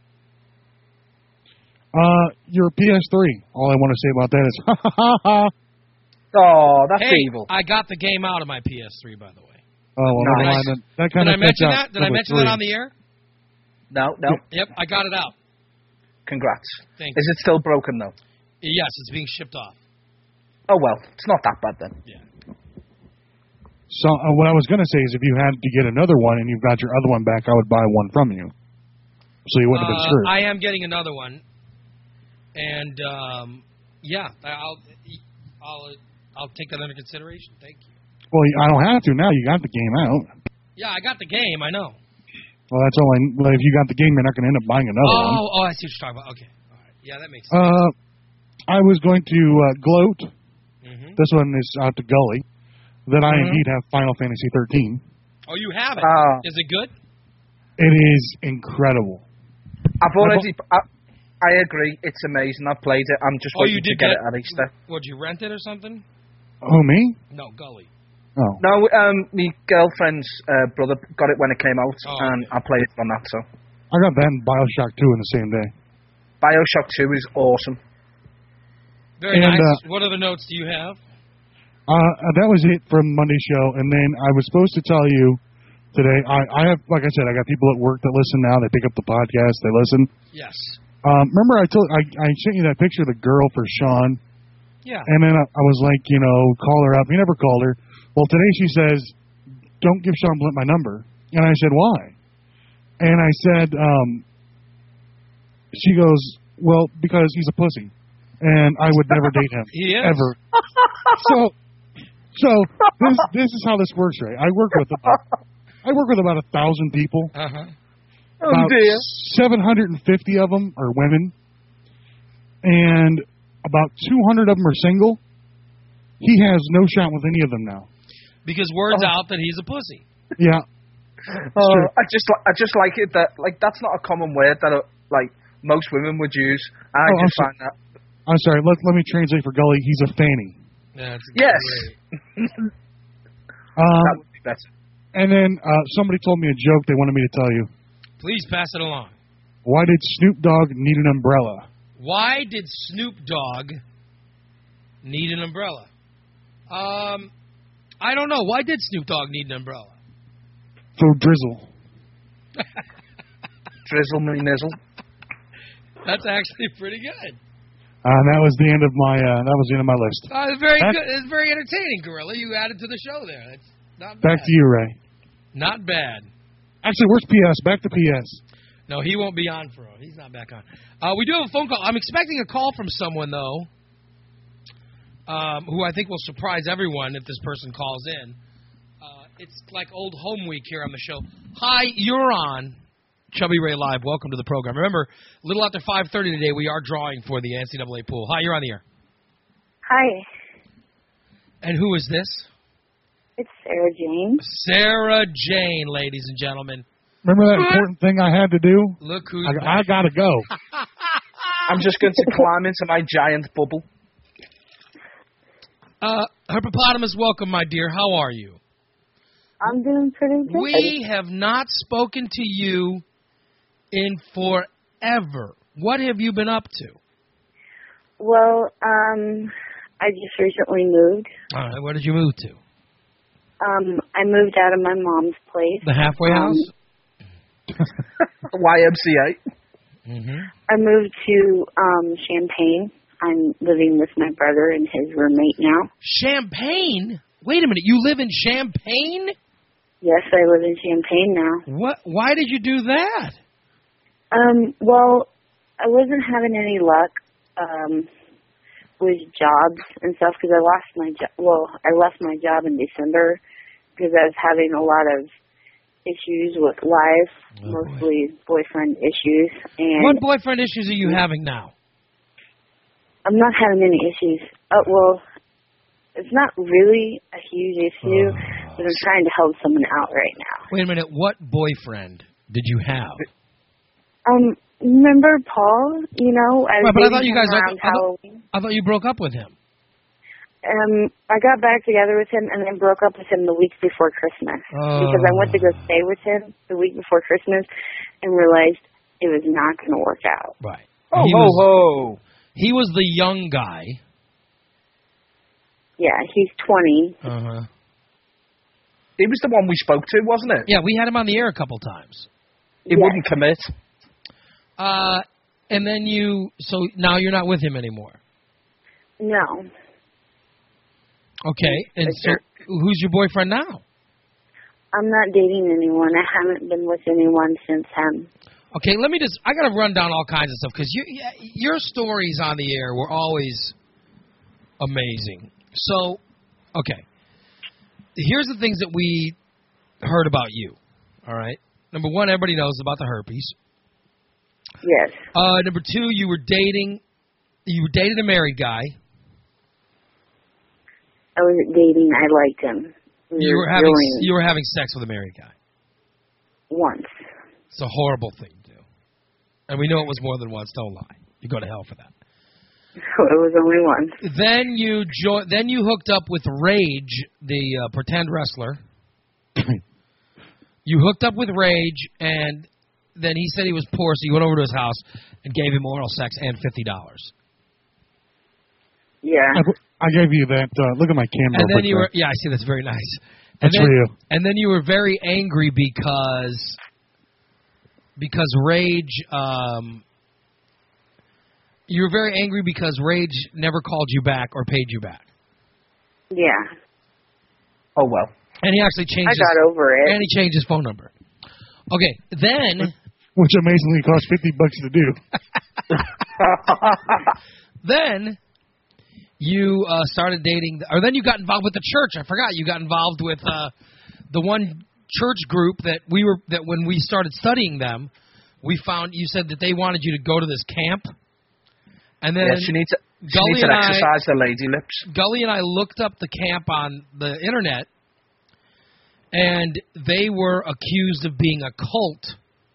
S4: Uh, your P S three. All I want to say about that is, ha ha ha ha.
S3: Oh, that's
S2: Hey,
S3: evil.
S2: I got the game out of my P S three, by the way.
S4: Oh, well, never
S3: Nice.
S4: mind. That, that
S2: Did
S4: kind
S2: I
S4: of
S2: mention
S4: out
S2: that? Did I
S4: number
S2: mention
S4: three.
S2: that on the air?
S3: No, no.
S2: Yep, I got it out.
S3: Congrats.
S2: Thank
S3: Is
S2: you.
S3: it still broken though?
S2: Yes, it's being shipped off.
S3: Oh well, it's not that bad then.
S2: Yeah.
S4: So uh, what I was going to say is, if you had to get another one and you've got your other one back, I would buy one from you, so you wouldn't have been
S2: Uh,
S4: screwed.
S2: I am getting another one, and um, yeah, I'll I'll I'll take that under consideration. Thank you.
S4: Well, I don't have to now. You got the game out.
S2: Yeah, I got the game. I know.
S4: Well, that's all. I, well, if you got the game, you're not going to end up buying another one.
S2: Oh, oh, I see what you're talking about. Okay, all right. Yeah, that makes sense.
S4: Uh, I was going to uh, gloat.
S2: hmm
S4: This one is out to Gully. That I
S2: Mhm.
S4: indeed have Final Fantasy thirteen.
S2: Oh, you have it.
S3: Ah.
S2: Is it good?
S4: It is incredible.
S3: I've already. I, I agree. It's amazing. I've played it. I'm just
S2: Oh,
S3: waiting
S2: you did
S3: to get
S2: get-
S3: it at Easter.
S2: Would you rent it or something?
S4: Oh, me?
S2: No, Gully.
S4: Oh.
S3: No, um, my girlfriend's uh, brother got it when it came out,
S2: Oh,
S3: and
S2: okay.
S3: I played it on that. So
S4: I got that and Bioshock two in the same day.
S3: Bioshock Two is awesome.
S2: Very
S4: And,
S2: nice.
S4: uh,
S2: What other notes do you have?
S4: Uh, that was it from Monday's show, and then I was supposed to tell you today. I, I have, like I said, I got people at work that listen now. They pick up the podcast, they listen.
S2: Yes.
S4: Um, remember, I told I, I sent you that picture of the girl for Sean,
S2: Yeah.
S4: and then I, I was like, you know, call her up. You never called her. Well, today she says, "Don't give Sean Blunt my number," and I said, "Why?" And I said, um, she goes, "Well, because he's a pussy, and I would never date him
S2: He is.
S4: ever." So, so this this is how this works, Ray. I work with about, I work with about a thousand people.
S2: Uh-huh.
S4: About seven hundred and fifty of them are women, and about two hundred of them are single. He has no shot with any of them now.
S2: Because word's
S3: Oh.
S2: out that he's a pussy.
S4: Yeah.
S3: Oh,
S4: Sure.
S3: I just li- I just like it that like that's not a common word that uh, like most women would use. I
S4: Oh,
S3: just
S4: I'm
S3: find that.
S4: I'm sorry. Let let me translate for Gully. He's a fanny.
S2: That's
S3: Yes,
S2: great.
S4: Um,
S3: that would be better.
S4: and then uh, somebody told me a joke they wanted me to tell you.
S2: Please pass it along.
S4: Why did Snoop Dogg need an umbrella?
S2: Why did Snoop Dogg need an umbrella? Um, I don't know. Why did Snoop Dogg need an umbrella?
S4: For drizzle.
S3: Drizzle me nizzle.
S2: That's actually pretty good.
S4: Uh, and that was the end of my uh, that was the end of my list.
S2: Uh, it's very
S4: That's-
S2: good. It's very entertaining, Gorilla. You added to the show there. That's not bad.
S4: Back to you, Ray.
S2: Not bad.
S4: Actually, where's P S? Back to P S.
S2: No, he won't be on for it. He's not back on. Uh, we do have a phone call. I'm expecting a call from someone, though, um, who I think will surprise everyone if this person calls in. Uh, it's like old home week here on the show. Hi, you're on Chubby Ray Live. Welcome to the program. Remember, a little after five thirty today, we are drawing for the N C double A pool. Hi, you're on the air.
S8: Hi,
S2: And who is this?
S8: it's Sarah Jane.
S2: Sarah Jane, ladies and gentlemen.
S4: Remember that important thing I had to do?
S2: Look who's
S4: I, I
S2: back.
S4: gotta go.
S3: I'm just going to climb into my giant bubble.
S2: Uh, Hippopotamus, welcome, my dear. How are you?
S8: I'm doing pretty good.
S2: We have not spoken to you in forever. What have you been up to?
S8: Well, um, I just recently moved.
S2: All right, where did you move to?
S8: Um, I moved out of my mom's place.
S2: The halfway
S8: Um,
S2: house?
S3: Y M C A.
S2: Mm-hmm.
S8: I moved to um, Champaign. I'm living with my brother and his roommate now.
S2: Champagne? Wait a minute, you live in Champagne?
S8: Yes, I live in Champaign now.
S2: What? Why did you do that?
S8: Um, well, I wasn't having any luck um, with jobs and stuff because I lost my job. Well, I left my job in December because I was having a lot of issues with life,
S2: Oh,
S8: mostly boyfriend issues. And
S2: What boyfriend issues are you having now?
S8: I'm not having any issues. Uh, well, it's not really a huge issue,
S2: Oh.
S8: but I'm trying to help someone out right now.
S2: Wait a minute, what boyfriend did you have?
S8: Um, remember Paul? You know, I was
S2: Right, but I
S8: dating
S2: thought you
S8: him
S2: guys- I
S8: around
S2: thought- I thought-
S8: Halloween.
S2: I thought you broke up with him.
S8: Um, I got back together with him and then broke up with him the week before Christmas
S2: Oh.
S8: because I went to go stay with him the week before Christmas and realized it was not going to work out.
S2: Right.
S3: Ho,
S2: he,
S3: ho,
S2: was,
S3: ho.
S2: he was the young guy.
S8: Yeah, he's twenty.
S2: Uh-huh.
S3: He was the one we spoke to, wasn't it?
S2: Yeah, we had him on the air a couple times.
S3: He
S8: Yes.
S3: wouldn't commit.
S2: Uh, and then you, so now you're not with him anymore.
S8: No.
S2: Okay, and
S8: For
S2: so
S8: sure.
S2: who's your boyfriend now?
S8: I'm not dating anyone. I haven't been with anyone since him.
S2: Okay, let me just, I got to run down all kinds of stuff because you, your stories on the air were always amazing. So, okay, here's the things that we heard about you, all right? Number one, everybody knows about the herpes.
S8: Yes.
S2: Uh, number two, you were dating, you were dating a married guy.
S8: I wasn't dating. I liked him. We
S2: You were having
S8: really
S2: you were having sex with a married guy.
S8: once.
S2: It's a horrible thing to do. And we know it was more than once. Don't lie. You go to hell for that.
S8: It was only one.
S2: Then you jo- Then you hooked up with Rage, the uh, pretend wrestler. You hooked up with Rage, and then he said he was poor, so you went over to his house and gave him oral sex and fifty dollars.
S8: Yeah.
S4: I, I gave you that. Uh, look at my camera.
S2: And then you were, yeah, I see. That's very nice.
S4: That's
S2: and then,
S4: for you.
S2: And then you were very angry because because Rage. Um, you were very angry because Rage never called you back or paid you back.
S8: Yeah.
S3: Oh well.
S2: And he actually changed.
S8: I
S2: his,
S8: got over it.
S2: And he changed his phone number. Okay, then.
S4: Which amazingly cost fifty bucks to do.
S2: Then you uh, started dating, or then you got involved with the church. I forgot you got involved with uh, the one church group that we were that when we started studying them, we found you said that they wanted you to go to this camp, and then
S3: yeah, she needs to, she
S2: Gully
S3: needs to
S2: and
S3: exercise
S2: I,
S3: the lady lips.
S2: Gully and I looked up the camp on the internet, and they were accused of being a cult.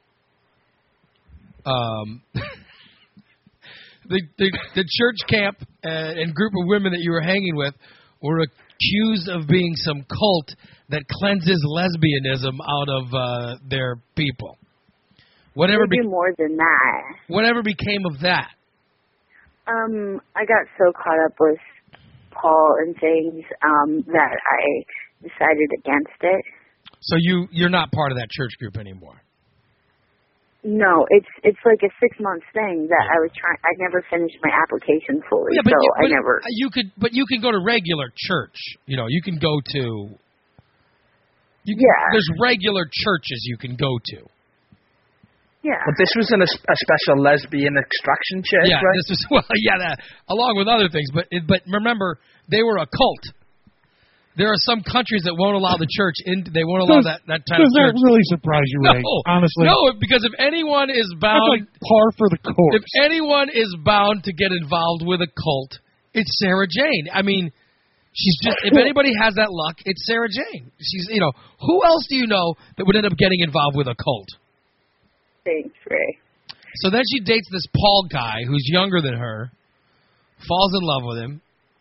S2: Um. The, the the church camp uh, and group of women that you were hanging with were accused of being some cult that cleanses lesbianism out of uh, their people. Whatever
S8: We
S2: be-
S8: do more than that.
S2: whatever became of that?
S8: Um, I got so caught up with Paul and things um, that I decided against it.
S2: So you you're not part of that church group anymore.
S8: No, it's it's like a six month thing that I was trying. I never finished my application fully,
S2: Yeah, but,
S8: so
S2: you,
S8: I
S2: but
S8: never.
S2: you could but you can go to regular church. You know, you can go to. You can,
S8: Yeah.
S2: There's regular churches you can go to.
S8: Yeah.
S3: But this was in a, a special lesbian extraction church,
S2: Yeah,
S3: right?
S2: this is well, yeah, that, along with other things, but but remember they were a cult. There are some countries that won't allow the church in. They won't allow
S4: Does,
S2: that that type of
S4: does
S2: church.
S4: that really surprise you, Ray?
S2: No,
S4: Honestly,
S2: no, because if anyone is
S4: that's
S2: bound,
S4: like par for the course.
S2: if anyone is bound to get involved with a cult, it's Sarah Jane. I mean, she's just. If anybody has that luck, it's Sarah Jane. She's, you know, who else do you know that would end up getting involved with a cult?
S8: Thanks, Ray.
S2: So then she dates this Paul guy who's younger than her, falls in love with him,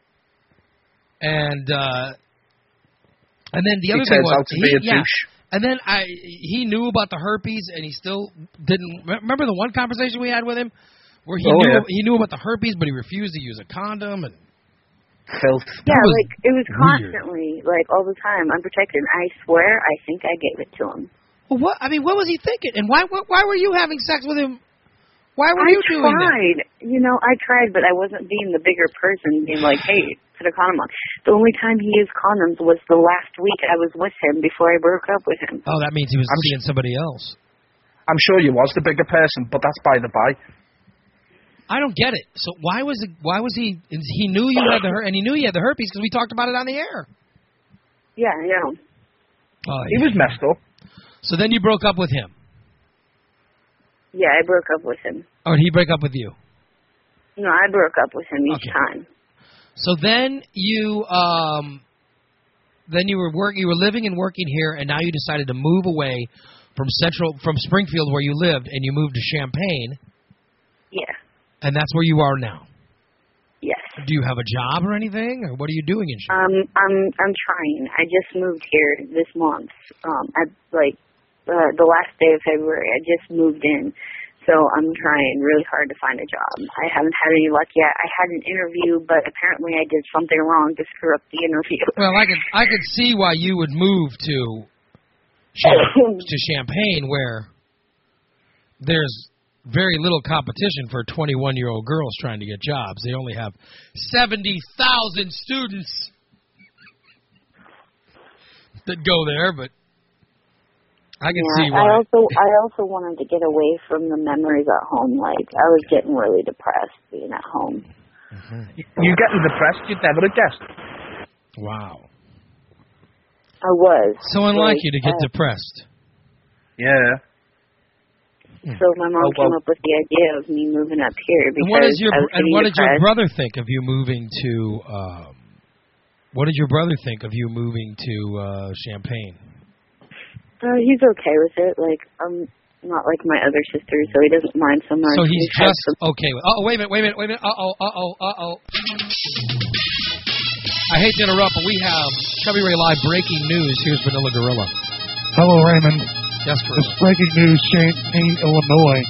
S2: and. uh And then the
S3: He
S2: other thing
S3: turns
S2: was,
S3: out to be
S2: he,
S3: a
S2: yeah,
S3: douche.
S2: and then I he knew about the herpes, and he still didn't. Remember the one conversation we had with him, where he
S3: Oh,
S2: knew
S3: yeah.
S2: he knew about the herpes, but he refused to use a condom, and
S3: Filth.
S8: Yeah,
S2: was
S8: like it was
S2: weird.
S8: constantly, like all the time, unprotected. I swear, I think I gave it to him.
S2: well, what I mean, what was he thinking, and why why, why were you having sex with him? Why were
S8: I
S2: you doing that?
S8: tried, you know, I tried, but I wasn't being the bigger person, being like, hey, put a condom on. The only time he used condoms was the last week I was with him before I broke up with him.
S2: Oh, that means he was
S3: I'm
S2: seeing somebody else.
S3: I'm sure you was the bigger person, but that's by the by.
S2: I don't get it. So why was it? Why was he? He knew you had the her, and he knew you had the herpes because we talked about it on the air.
S8: Yeah, I know.
S2: Oh,
S3: He was messed up.
S2: So then you broke up with him,
S8: Yeah, I broke up with him.
S2: or did he break up with you?
S8: No, I broke up with him each
S2: Okay.
S8: time.
S2: So then you, um, then you were work, you were living and working here, and now you decided to move away from Central, from Springfield where you lived, and you moved to Champaign,
S8: Yeah.
S2: and that's where you are now.
S8: Yes.
S2: Do you have a job or anything, or what are you doing in Champaign?
S8: Um, I'm I'm trying. I just moved here this month. Um, at like uh, the last day of February, I just moved in. So I'm trying really hard to find a job. I haven't had any luck yet. I had an interview, but apparently I did something wrong to screw up the interview.
S2: Well, I could I could see why you would move to Cham- to Champaign, where there's very little competition for twenty-one-year-old girls trying to get jobs. They only have seventy thousand students that go there, but I can
S8: yeah,
S2: see why.
S8: I also I also wanted to get away from the memories at home. Like I was getting really depressed being at home.
S3: You getting depressed? You'd never have guessed.
S2: Wow.
S8: I was.
S2: So unlike
S8: like,
S2: you to get
S8: uh,
S2: depressed.
S3: Yeah.
S8: So my mom
S3: Oh, well.
S8: came up with the idea of me moving up here because
S2: And what is your
S8: I was
S2: and
S8: getting
S2: what did your
S8: depressed.
S2: brother think of you moving to? Um, what did your brother think of you moving to uh, Champaign?
S8: Uh, he's okay with it. Like, um, not like my other sisters, so he doesn't mind so much.
S2: So he's
S8: We've had
S2: just
S8: some-
S2: okay. With, oh, wait a minute, wait a minute, wait a minute. Uh oh, uh oh, uh oh. I hate to interrupt, but we have Chubby Ray Live breaking news. Here's Vanilla Gorilla.
S4: Hello, Raymond.
S2: Yes,
S4: This
S2: Gorilla.
S4: breaking news, Champaign, Illinois.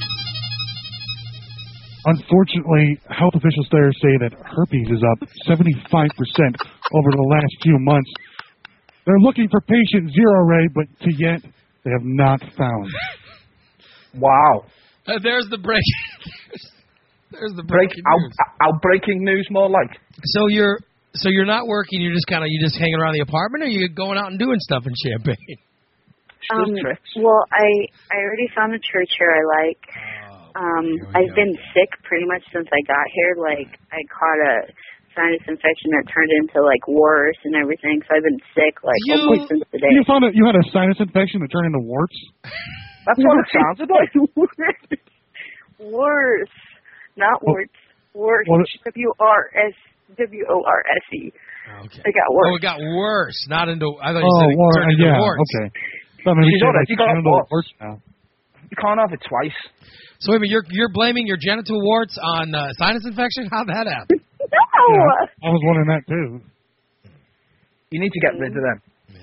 S4: Unfortunately, health officials there say that herpes is up seventy-five percent over the last few months. They're looking for patient zero, Ray, but to yet they have not found.
S3: Wow.
S2: Uh, there's the break. there's the
S3: Break
S2: breaking
S3: out,
S2: news.
S3: out breaking news more like.
S2: So you're so you're not working. You're just kind of you just hanging around the apartment, or you going out and doing stuff in Champaign?
S8: Um, well, I I already found a church here I like. Um, I've been sick pretty much since I got here. Like, I caught a sinus infection that turned into, like, worse and everything, so I've been sick, like,
S4: You,
S8: almost since today.
S4: you found a, you had a sinus infection that turned into warts?
S3: That's what it sounded like.
S8: Worse. Not warts. Worse.
S4: What-
S8: W R S W O R S E.
S2: Okay.
S8: It got worse.
S2: Oh, it got worse. Not into. I thought you
S4: Oh,
S2: said it
S4: war-
S2: turned into
S4: yeah,
S2: warts.
S4: okay. So maybe
S3: She's
S4: she had,
S3: already
S4: like,
S3: got
S4: genital
S3: warts.
S4: warts now.
S3: You can't have it twice.
S2: So wait a minute, you're you're blaming your genital warts on uh, sinus infection? How'd that happen?
S8: No!
S4: Yeah, I was wondering that too.
S3: You need to get rid of them.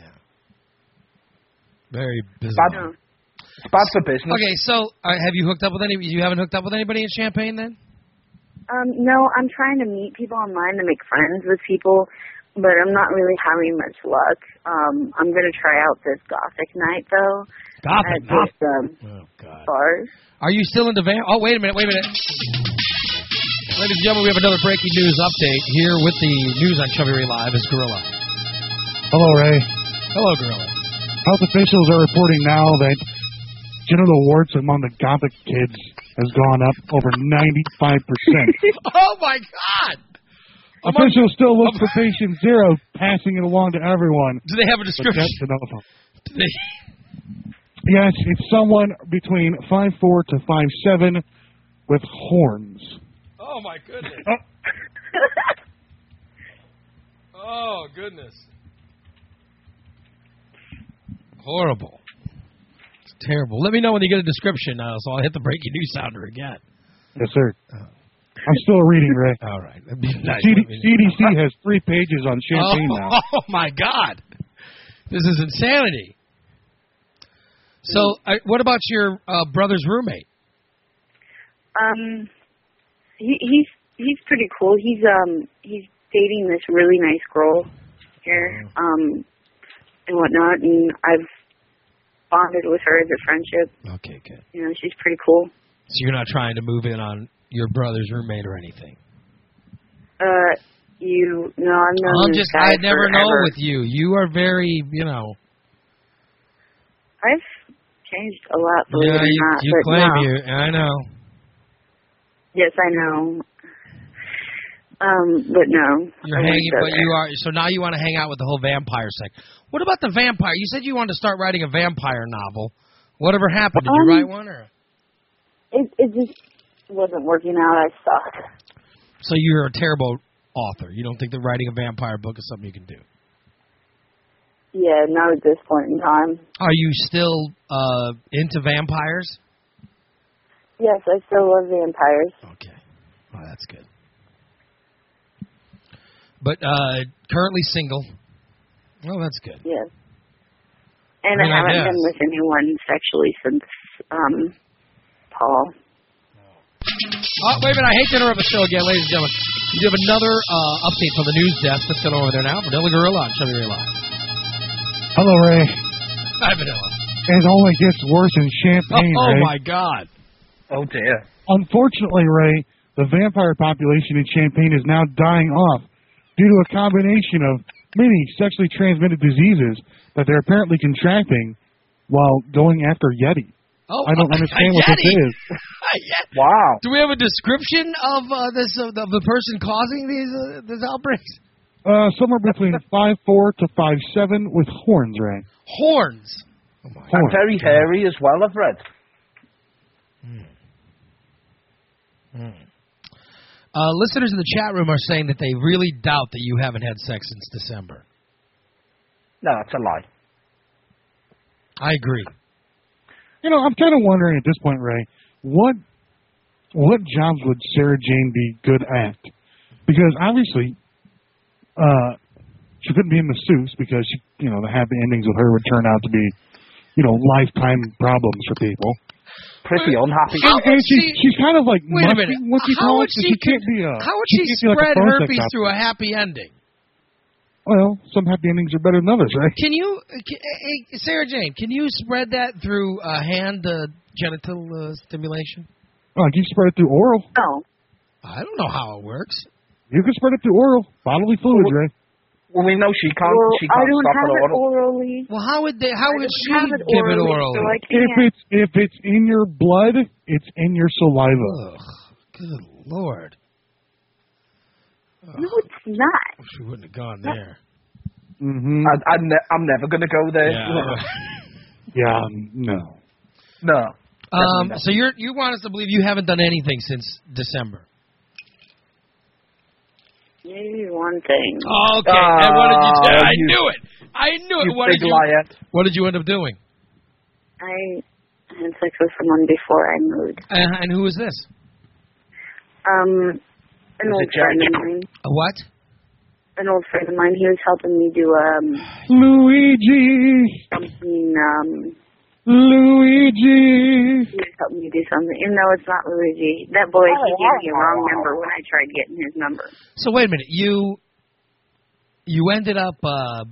S2: Very busy.
S3: Bad, it's bad for business.
S2: Okay, so uh, have you hooked up with any? You haven't hooked up with anybody in Champaign then?
S8: Um, no, I'm trying to meet people online to make friends with people, but I'm not really having much luck. Um, I'm going to try out this Gothic night, though.
S2: Gothic
S8: at this, um,
S2: Oh God.
S8: bar.
S2: Are you still into van? Oh, wait a minute, wait a minute. Ladies and gentlemen, we have another breaking news update here with the news on Chubby Ray Live. Is Gorilla.
S4: Hello, Ray.
S2: Hello, Gorilla.
S4: Health officials are reporting now that genital warts among the Gothic kids has gone up over ninety-five percent.
S2: Oh my God!
S4: Officials still look for patient zero, passing it along to everyone.
S2: Do they have a
S4: But
S2: description?
S4: that's enough.
S2: Do they?
S4: Yes, it's someone between five four to five seven with horns.
S2: Oh my goodness. Oh goodness. Horrible. It's terrible. Let me know when you get a description now, so I'll hit the breaking news sounder again.
S4: Yes, sir. I'm still reading, Ray.
S2: All right. That'd be nice.
S4: C D,
S2: Let me-
S4: C D C has three pages on Champaign
S2: oh,
S4: now.
S2: oh my God. This is insanity. So, uh, what about your uh, brother's roommate?
S8: Um, he, he's he's pretty cool. He's um he's dating this really nice girl here, um, and whatnot, and I've bonded with her as a friendship.
S2: Okay, good.
S8: You know, she's pretty cool.
S2: So you're not trying to move in on your brother's roommate or anything?
S8: Uh, you no, I'm known
S2: I'm
S8: this
S2: just,
S8: guy
S2: I never know
S8: forever.
S2: with you. You are very, you know.
S8: I've changed a lot, believe
S2: Yeah,
S8: it or
S2: you,
S8: not.
S2: you
S8: but
S2: claim
S8: no.
S2: you. I know.
S8: Yes, I know. Um, but no.
S2: You're
S8: I wouldn't
S2: hanging,
S8: go
S2: but
S8: there.
S2: you are. So now you want to hang out with the whole vampire sect. What about the vampire? You said you wanted to start writing a vampire novel. Whatever happened? Did you
S8: Um,
S2: write one or?
S8: It it just wasn't working out. I suck.
S2: So you're a terrible author. You don't think that writing a vampire book is something you can do?
S8: Yeah, not at this point in time.
S2: Are you still uh, into vampires?
S8: Yes, I still love vampires.
S2: Okay. Oh, that's good. But uh, currently single. Oh, that's good.
S8: Yes. And
S2: I mean,
S8: I
S2: I
S8: haven't
S2: guess.
S8: been with anyone sexually since um Paul.
S2: Oh, wait a minute. I hate to interrupt the show again, ladies and gentlemen. We do have another uh, update from the news desk that's going over there now. Vanilla Gorilla on Chubby Ray Live.
S4: Hello, Ray.
S2: Hi, Vanilla.
S4: It only gets worse in Champaign,
S2: Oh,
S4: Ray.
S2: my God.
S3: Oh, dear.
S4: Unfortunately, Ray, the vampire population in Champaign is now dying off due to a combination of many sexually transmitted diseases that they're apparently contracting while going after Yeti.
S2: Oh,
S4: I don't
S2: a-
S4: understand
S2: a
S4: what this
S2: Yeti.
S4: is.
S2: Yeah.
S3: Wow.
S2: Do we have a description of uh, this of the, of the person causing these uh, these outbreaks?
S4: Uh, somewhere between five four to five seven with horns, Ray.
S2: Horns. Oh my
S3: And
S4: Horns.
S3: very hairy as well, I've read.
S2: Uh, listeners in the chat room are saying that they really doubt that you haven't had sex since December.
S3: No, that's a lie.
S2: I agree.
S4: You know, I'm kind of wondering at this point, Ray, what what jobs would Sarah Jane be good at? Because obviously, uh, she couldn't be a masseuse because she, you know, the happy endings with her would turn out to be, you know, lifetime problems for people.
S3: Pretty unhappy.
S4: And, and she,
S2: she-
S4: she's kind of like
S2: Wait a
S4: musty,
S2: minute.
S4: what do you
S2: How
S4: call
S2: would
S4: it? 'Cause
S2: she
S4: she can't
S2: con-
S4: be a.
S2: How would she
S4: can't be like a
S2: spread
S4: phone sex
S2: herpes
S4: operator.
S2: through a happy ending?
S4: Well, some happy endings are better than others, right?
S2: Can you, can, hey, Sarah Jane, can you spread that through uh, hand uh, genital uh, stimulation?
S4: Oh, you can spread it through oral.
S8: No.
S2: I don't know how it works.
S4: You can spread it through oral bodily fluids, Ray.
S3: Well, we know she can't.
S8: Well,
S3: she
S8: I
S3: can't
S8: don't
S3: stop
S8: have
S3: it
S8: it
S3: oral.
S8: orally.
S2: Well, how would they? How
S8: I
S2: would
S8: don't
S2: she
S8: have it
S2: give it
S8: orally,
S2: orally?
S8: so I
S4: If
S8: can't.
S4: it's if it's in your blood, it's in your saliva.
S2: Ugh, good lord!
S8: No, it's not.
S2: Wish we wouldn't have gone there.
S4: Mm-hmm.
S3: I, I'm, ne- I'm never going to go there.
S2: Yeah.
S4: Yeah, um, no.
S3: No.
S2: Um,
S3: not.
S2: so you're you want us to believe you haven't done anything since December?
S8: Maybe one thing.
S2: Okay. and what did you do?
S3: Oh,
S2: I
S3: you-
S2: knew it. I knew it.
S3: You
S2: What
S3: big
S2: did you?
S3: liar.
S2: What did you end up doing?
S8: I had sex with someone before I moved.
S2: Uh, and who was this?
S8: Um, an
S3: Was
S8: old
S3: it Jack?
S8: friend of mine.
S2: A what?
S8: An old friend of mine. He was helping me do um
S4: Luigi,
S8: something. Um,
S4: Luigi.
S8: he was helping me do something. Even though it's not Luigi, that boy he gave me a wrong number when I tried getting his number.
S2: So wait a minute. You you ended up. Uh,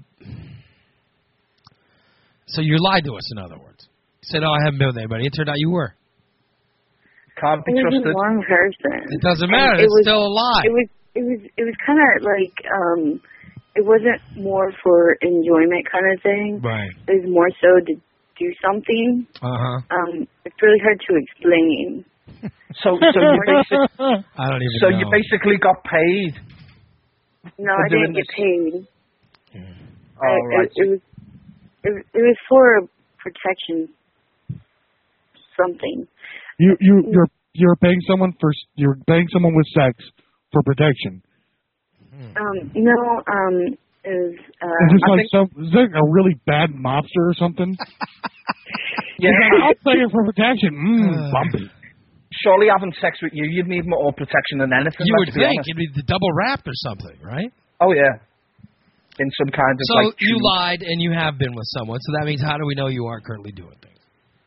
S2: so you lied to us. In other words, you said, "Oh, I haven't been with anybody." It turned out you were.
S3: Can't be
S8: It was
S3: trusted.
S8: one person.
S2: It doesn't
S8: And
S2: matter.
S8: it
S2: It's
S8: was-
S2: still a lie.
S8: It was. It was. It was kind of like um. It wasn't more for enjoyment kind of thing.
S2: Right.
S8: It was more so to do something.
S2: Uh huh.
S8: Um, it's really hard to explain.
S3: So, so you basically,
S2: I don't even
S3: so
S2: know.
S3: you basically got paid.
S8: No,
S3: For
S8: I
S3: doing
S8: didn't get
S3: this.
S8: paid.
S3: Oh,
S8: I,
S3: right.
S8: it, it was. It, was- it was for protection. Something.
S4: You you you're you're paying someone for you're paying someone with sex for protection.
S8: Um, no. Um, it was. Uh,
S4: Is this
S3: I
S4: like
S3: think-
S4: some is there a really bad mobster or something?
S3: Yeah.
S4: I'll pay you for protection. Mm,
S2: Uh.
S4: bumpy.
S3: Surely having sex with you, you'd need more protection than anything.
S2: You
S3: let's
S2: would
S3: be
S2: think
S3: honest.
S2: it'd be the double wrapped or something, right?
S3: Oh yeah. In some kind of
S2: So
S3: like.
S2: you
S3: tube.
S2: lied and you have been with someone. So that means how do we know you aren't currently doing things?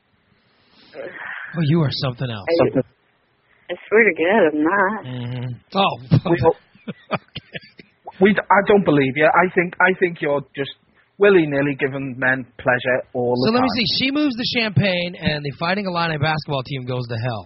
S2: Oh, you are something else.
S8: I, I swear to God, I'm not.
S2: Mm-hmm. Oh.
S3: We,
S2: okay.
S3: we, I don't believe you. I think, I think you're just willy-nilly giving men pleasure all
S2: So
S3: the
S2: let
S3: time.
S2: me see. She moves to Champaign, and the Fighting Illini basketball team goes to hell.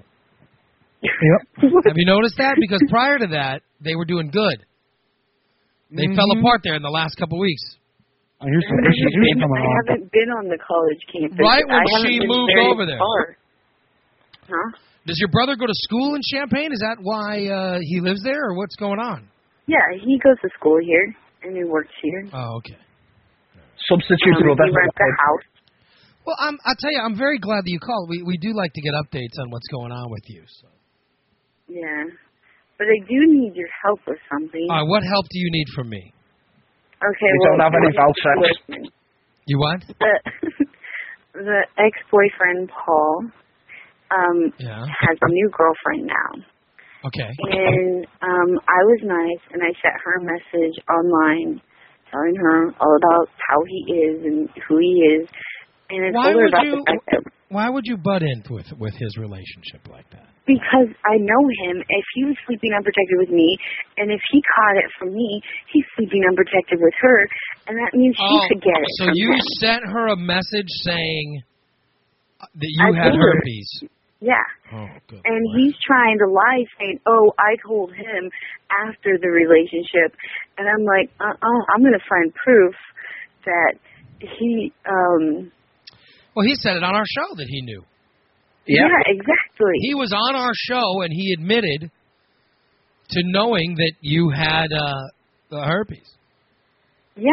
S4: Yep.
S2: Have you noticed that? Because prior to that, they were doing good. They fell
S4: Mhm.
S2: apart there in the last couple weeks.
S4: I hear some
S8: I
S4: issues
S8: haven't,
S4: coming
S8: I
S4: on.
S8: haven't been on the college campus.
S2: Right when
S8: I haven't
S2: she
S8: been
S2: moved
S8: very
S2: over there.
S8: far. Huh?
S2: Does your brother go to school in Champaign? Is that why uh, he lives there, or what's going on?
S8: Yeah, he goes to school here and he works here.
S2: Oh, okay.
S3: Substitute
S8: Um,
S3: brother.
S8: he rents a house.
S2: Well, I'm, I'll tell you, I'm very glad that you called. We we do like to get updates on what's going on with you. So.
S8: Yeah, but I do need your help with something.
S2: All right, what help do you need from me?
S8: Okay,
S3: We
S8: well,
S3: don't have any
S8: well,
S3: vouchers.
S8: listen.
S2: You what?
S8: The, the ex-boyfriend Paul um
S2: Yeah.
S8: has a new girlfriend now.
S2: Okay.
S8: And um, I was nice, and I sent her a message online telling her all about how he is and who he is. And I
S2: Why
S8: told her
S2: would
S8: about
S2: you?
S8: the fact that
S2: Why would you butt in with with his relationship like that?
S8: because I know him, if he was sleeping unprotected with me, and if he caught it from me, he's sleeping unprotected with her, and that means she
S2: Oh,
S8: could get it
S2: so
S8: from
S2: you
S8: him.
S2: sent her a message saying that you
S8: I
S2: had
S8: told her.
S2: herpes.
S8: Yeah.
S2: Oh, good.
S8: And
S2: Lord.
S8: he's trying to lie, saying, "Oh, I told him after the relationship," and I'm like, "Uh-uh, I'm going to find proof that he." um
S2: Well, he said it on our show that he knew.
S3: Yeah.
S8: Yeah, exactly.
S2: He was on our show and he admitted to knowing that you had uh, the herpes.
S8: Yeah.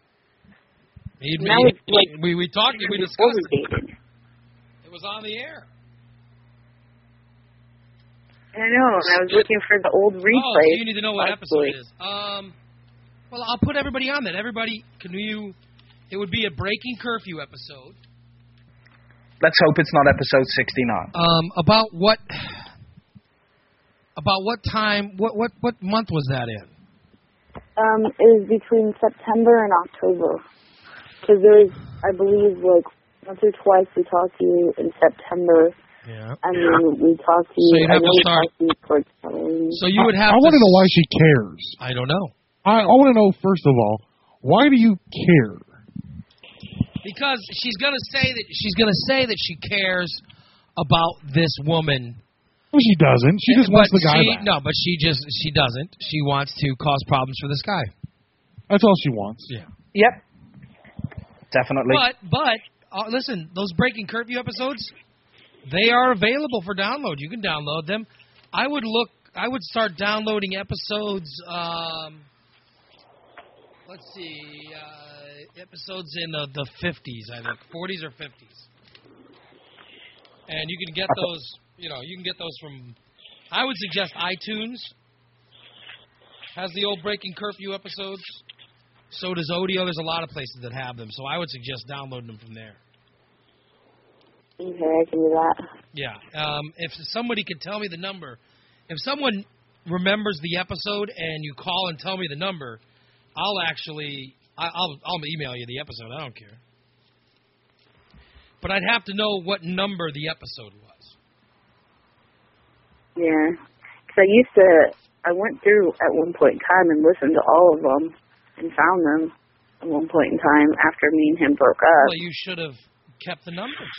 S2: He,
S8: Now
S2: he-
S8: it's like
S2: we we talked, we discussed it.
S8: overdated.
S2: It was on the air.
S8: I know, and I was looking for the old replay.
S2: Oh, so you need to know what episode
S8: possibly.
S2: it is. Um, well, I'll put everybody on that. Everybody, can you? It would be a Breaking Curfew episode.
S3: Let's hope it's not episode sixty-nine.
S2: Um, about what? About what time? What what what month was that in?
S8: Um, it was between September and October. Because there was, I believe, like once or twice we talked to you in September.
S2: Yeah.
S8: And then we talked to you.
S2: So you'd have
S8: and
S2: to
S8: then we
S2: start.
S8: talked to you towards Halloween.
S2: So you would have.
S4: I, I
S2: to
S4: want to know why she cares.
S2: I don't know.
S4: I, I want to know, first of all, why do you care?
S2: Because she's gonna say that she's gonna say that she cares about this woman.
S4: Well, she doesn't. She just
S2: but
S4: wants the guy
S2: she,
S4: back.
S2: No, but she just she doesn't. She wants to cause problems for this guy.
S4: That's all she wants.
S2: Yeah.
S3: Yep. Definitely.
S2: But but uh, listen, those Breaking Curfew episodes, they are available for download. You can download them. I would look. I would start downloading episodes. Um, let's see, uh, episodes in the the fifties, I think, forties or fifties, and you can get those. You know, you can get those from. I would suggest iTunes has the old Breaking Curfew episodes. So does Odeo. There's a lot of places that have them. So I would suggest downloading them from there.
S8: Okay, I can do that.
S2: Yeah. Um, if somebody could tell me the number, if someone remembers the episode and you call and tell me the number, I'll actually, I, I'll, I'll email you the episode. I don't care. But I'd have to know what number the episode was.
S8: Yeah. Because I used to, I went through at one point in time and listened to all of them and found them at one point in time after me and him broke up.
S2: Well, you should have kept the numbers.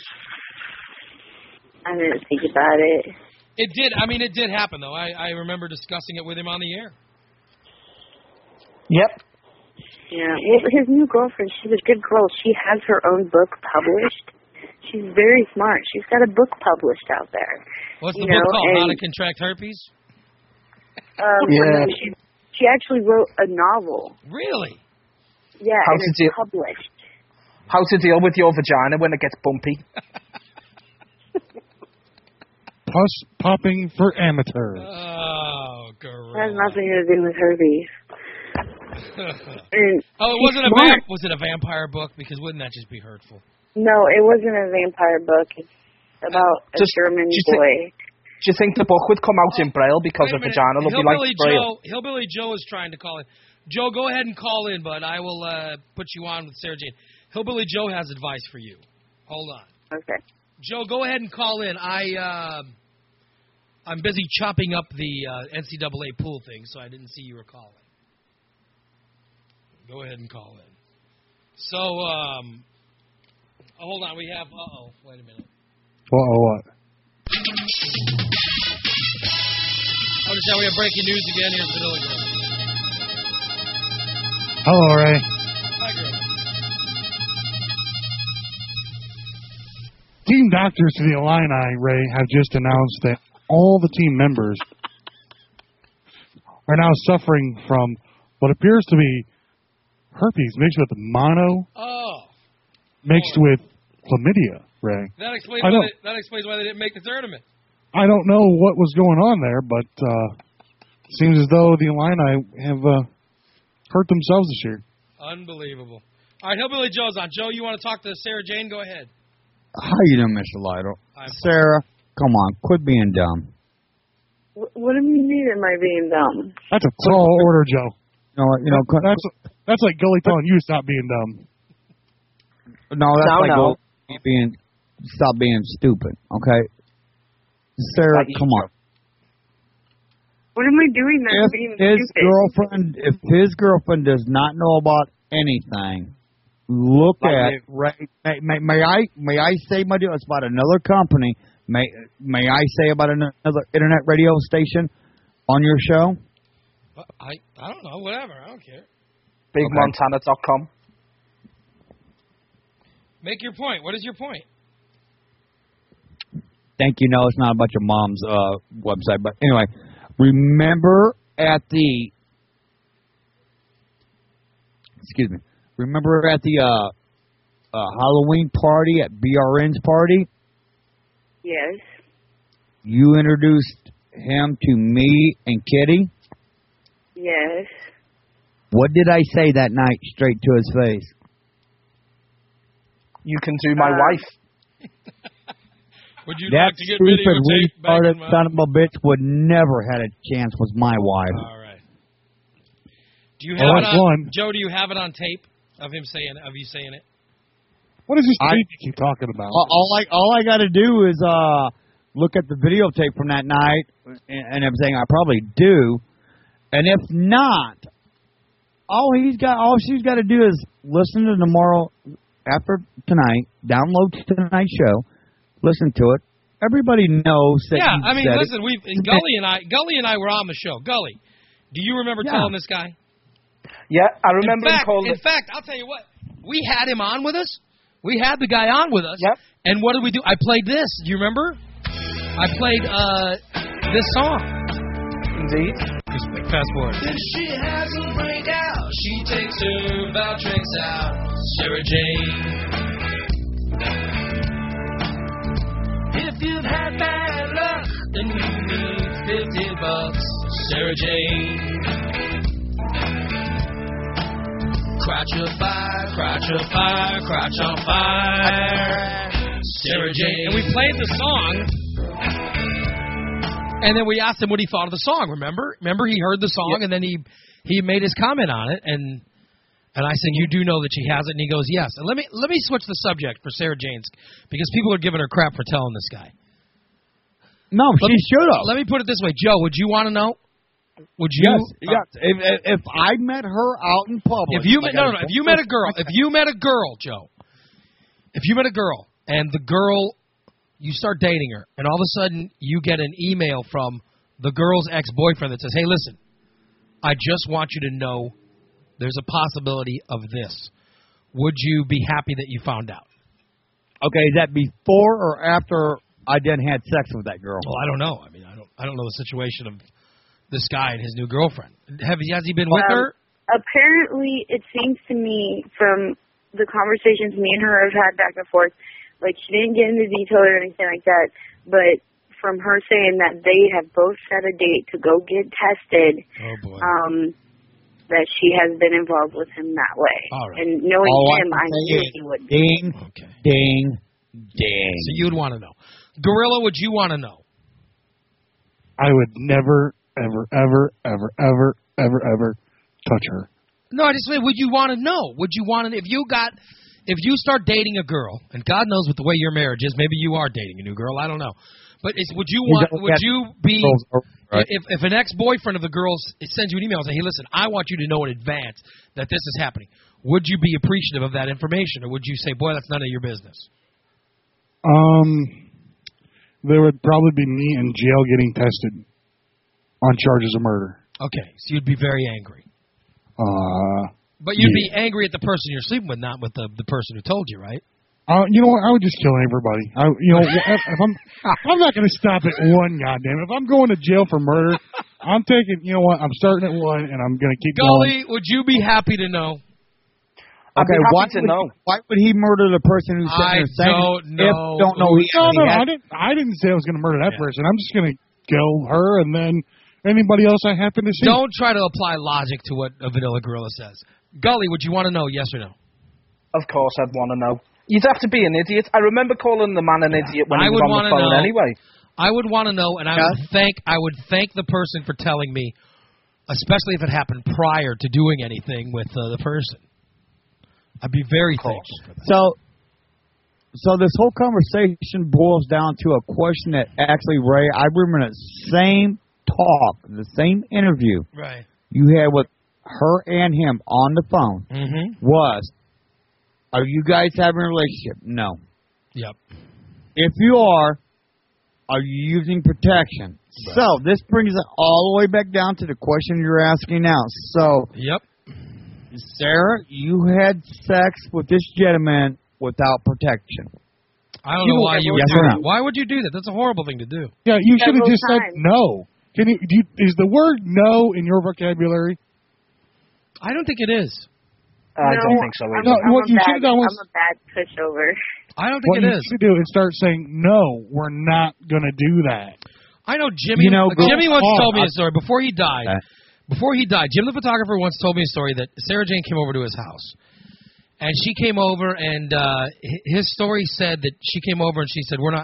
S8: I didn't think about it.
S2: It did. I mean, it did happen, though. I, I remember discussing it with him on the air.
S3: Yep.
S8: Yeah. Well, his new girlfriend, she's a good girl. She has her own book published. She's very smart. She's got a book published out there.
S2: What's the
S8: you
S2: book
S8: know,
S2: called?
S8: and,
S2: How to Contract Herpes?
S8: Um,
S3: Yeah.
S8: She, she actually wrote a novel.
S2: Really?
S8: Yeah,
S3: How
S8: and
S3: to
S8: it's
S3: deal-
S8: published.
S3: How to deal with your vagina when it gets bumpy.
S4: Pus popping for amateurs.
S2: Oh,
S8: It has
S2: gorilla.
S8: nothing to do with herpes. And
S2: Oh, it
S8: she's
S2: wasn't a
S8: smart.
S2: vamp- was it a vampire book? Because wouldn't that just be hurtful?
S8: No, it wasn't a vampire book. It's about a
S3: Just-
S8: German
S3: just
S8: boy.
S3: Do you think the book would come out in Braille because
S2: Wait a
S3: a
S2: minute.
S3: vagina would be like
S2: Hillbilly
S3: Braille?
S2: Joe, Hillbilly Joe is trying to call in. Joe, go ahead and call in, bud. I will uh, put you on with Sarah Jane. Hillbilly Joe has advice for you. Hold on.
S8: Okay.
S2: Joe, go ahead and call in. I, uh, I'm busy chopping up the uh, N C double A pool thing, so I didn't see you were calling. Go ahead and call in. So, um, oh, hold on. We have, uh-oh, wait a minute.
S4: Uh-oh, what?
S2: Oh, just now we have breaking news again. Here's Vanilla Girl.
S4: Hello, Ray.
S2: Hi, girl.
S4: Team doctors to the Illini, Ray, have just announced that all the team members are now suffering from what appears to be herpes mixed with mono,
S2: Oh.
S4: mixed with chlamydia, Ray.
S2: That explains,
S4: I
S2: why
S4: know.
S2: they, that explains why they didn't make the tournament.
S4: I don't know what was going on there, but uh, it seems as though the Illini have uh, hurt themselves this year.
S2: Unbelievable. All right, Hillbilly Joe's on. Joe, you want to talk to Sarah Jane? Go ahead.
S9: How you doing, Mister Lytle?
S2: I'm
S9: Sarah, come on, quit being dumb.
S8: Wh- What do you mean am I being dumb?
S4: That's a tall order, Joe.
S9: You know, what, you know, quit-
S4: That's that's like Gully telling you to stop being dumb.
S9: no, that's
S3: No,
S9: like
S3: no.
S9: go- being stop being stupid, okay? Sarah,
S3: Like you,
S9: come on.
S8: What am I doing that's
S9: If
S8: being
S9: his
S8: stupid?
S9: girlfriend, if his girlfriend does not know about anything, look
S3: Like
S9: at
S3: you.
S9: right. May, may, may I may I say my deal? It's about another company. May may I say about another internet radio station on your show?
S2: I I don't know. Whatever. I don't care.
S3: big
S9: Okay.
S3: montana dot com.
S2: Make your point. What is your point?
S9: Think you know it's not a bunch of moms' uh, website, but anyway, remember at the excuse me, remember at the uh, uh, Halloween party at B R N's party,
S8: Yes.
S9: you introduced him to me and Kitty.
S8: Yes.
S9: What did I say that night straight to his face?
S3: You can do my
S8: Uh,
S3: wife.
S2: Would you
S9: that
S2: like to get
S9: stupid
S2: videotaped back
S9: retarded
S2: in my...
S9: son of a bitch would never had a chance with my wife.
S2: All right. Do you
S4: Well,
S2: have it
S4: that's
S2: on,
S4: one.
S2: Joe? Do you have it on tape of him saying of you saying it?
S4: What is this
S9: I-
S4: tape you keep talking about?
S9: All, all I all I got to do is uh look at the videotape from that night and, and everything. I probably do, and if not, all he's got, all she's got to do is listen to tomorrow after tonight. Download tonight's show, listen to it. Everybody knows that.
S2: Yeah,
S9: you
S2: I mean,
S9: said
S2: listen,
S9: it.
S2: we Gully and I, Gully and I were on the show. Gully, do you remember
S9: Yeah.
S2: telling this guy?
S3: Yeah, I remember
S2: in
S3: him
S2: fact,
S3: calling
S2: In
S3: it.
S2: fact, I'll tell you what. We had him on with us. We had the guy on with us.
S3: Yep.
S2: And what did we do? I played this. Do you remember? I played uh, this song.
S3: Indeed.
S2: Just fast forward. If she has a breakout, she takes her Valtrex out. Sarah Jane. If you've had bad luck, then you need fifty bucks. Sarah Jane. Crotch of fire, crotch of fire, crotch on fire. Sarah Jane. And we played the song. And then we asked him what he thought of the song, remember? Remember he heard the song,
S3: yep.
S2: and then he, he made his comment on it, and and I said, you do know that she has it? And he goes, yes. And let me let me switch the subject for Sarah Jane's, because people are giving her crap for telling this guy.
S9: No,
S2: Let
S9: she
S2: me-
S9: should have.
S2: Let me put it this way. Joe, would you want to know? Would you?
S9: Yes,
S2: uh,
S9: yes. If, if if I met her out in public,
S2: If you
S9: like
S2: met, no,
S9: I
S2: no, no, if you met a girl, if you met a girl, Joe, if you met a girl, and the girl, you start dating her, and all of a sudden you get an email from the girl's ex-boyfriend that says, hey, listen, I just want you to know there's a possibility of this. Would you be happy that you found out?
S9: Okay, is that before or after I then had sex with that girl?
S2: Well, I don't know. I mean, I don't, I don't know the situation of this guy and his new girlfriend. Have has he been with
S8: Um,
S2: her?
S8: Apparently, it seems to me from the conversations me and her have had back and forth, like she didn't get into detail or anything like that, but from her saying that they have both set a date to go get tested,
S2: Oh boy.
S8: um, that she has been involved with him that way.
S2: All right.
S8: And knowing
S9: All
S8: him,
S9: I
S8: I
S9: can say
S8: knew
S9: is
S8: he would.
S9: Ding,
S2: Okay.
S9: ding, ding.
S2: So you'd want to know. Gorilla, would you want to know?
S4: I would never, ever, ever, ever, ever, ever, ever touch her.
S2: No, I just mean, would you want to know? Would you want to, if you got, if you start dating a girl, and God knows with the way your marriage is, maybe you are dating a new girl, I don't know. But is, would you want,
S9: don't
S2: would
S9: get
S2: you be,
S9: girls, right?
S2: if, if an ex-boyfriend of the girl's sends you an email and says, hey, listen, I want you to know in advance that this is happening, would you be appreciative of that information, or would you say, boy, that's none of your business?
S4: Um, there would probably be me in jail getting tested on charges of murder.
S2: Okay, so you'd be very angry.
S4: Uh,
S2: But you'd
S4: Yeah.
S2: be angry at the person you're sleeping with, not with the, the person who told you, right?
S4: uh, you know what? I would just kill everybody. I, you know, if, if I'm, I'm not going to stop at one. Goddamn, if I'm going to jail for murder, I'm taking. You know what? I'm starting at one, and I'm going to keep going.
S2: Gully, would you be happy to know?
S3: I'd
S9: Okay,
S3: be happy
S9: why
S3: to
S9: would,
S3: know.
S9: why would he murder the person who's
S2: I
S9: sitting there saying
S2: don't
S9: if
S2: know.
S9: don't know he,
S4: No,
S9: he
S4: no,
S9: had-
S4: I didn't. I didn't say I was going to murder that
S2: Yeah.
S4: person. I'm just going to kill her, and then anybody else I happen to see.
S2: Don't try to apply logic to what a vanilla gorilla says. Gully, would you want to know, yes or no?
S3: Of course, I'd want to know. You'd have to be an idiot. I remember calling the man an idiot when
S2: I
S3: he was
S2: would
S3: on
S2: wanna
S3: the phone
S2: know.
S3: anyway.
S2: I would want to know, and I would thank I would thank the person for telling me, especially if it happened prior to doing anything with uh, the person. I'd be very thankful for that.
S9: So, so this whole conversation boils down to a question that actually, Ray, I remember the same talk, the same interview
S2: Right.
S9: you had with her and him on the phone
S2: Mm-hmm.
S9: was, are you guys having a relationship? No.
S2: Yep.
S9: If you are, are you using protection?
S2: Right.
S9: So this brings it all the way back down to the question you're asking now. So,
S2: Yep.
S9: Sarah, you had sex with this gentleman without protection.
S2: I don't
S9: You
S2: know
S9: will
S2: why
S9: have
S2: you
S9: a
S2: would do
S9: time.
S2: that. Why would you do that? That's a horrible thing to do.
S4: Yeah, you should have
S8: Several
S4: just said
S8: times.
S4: no. Can you, do you? Is the word no in your vocabulary?
S2: I don't think it is.
S3: I
S8: no,
S3: don't think so
S8: I'm,
S3: either.
S4: No,
S8: I'm
S4: what
S8: a
S4: you
S8: bad,
S4: should've done was-
S8: I'm a bad pushover.
S2: I don't think
S4: What
S2: it
S4: you
S2: is.
S4: should do is start saying no. We're not going to do that.
S2: I know Jimmy.
S9: You know,
S2: Jimmy once
S4: go-
S2: told me
S4: I-
S2: a story before he died.
S9: Okay.
S2: Before he died, Jim the photographer once told me a story that Sarah Jane came over to his house, and she came over, and uh, hi- his story said that she came over and she said, "We're not,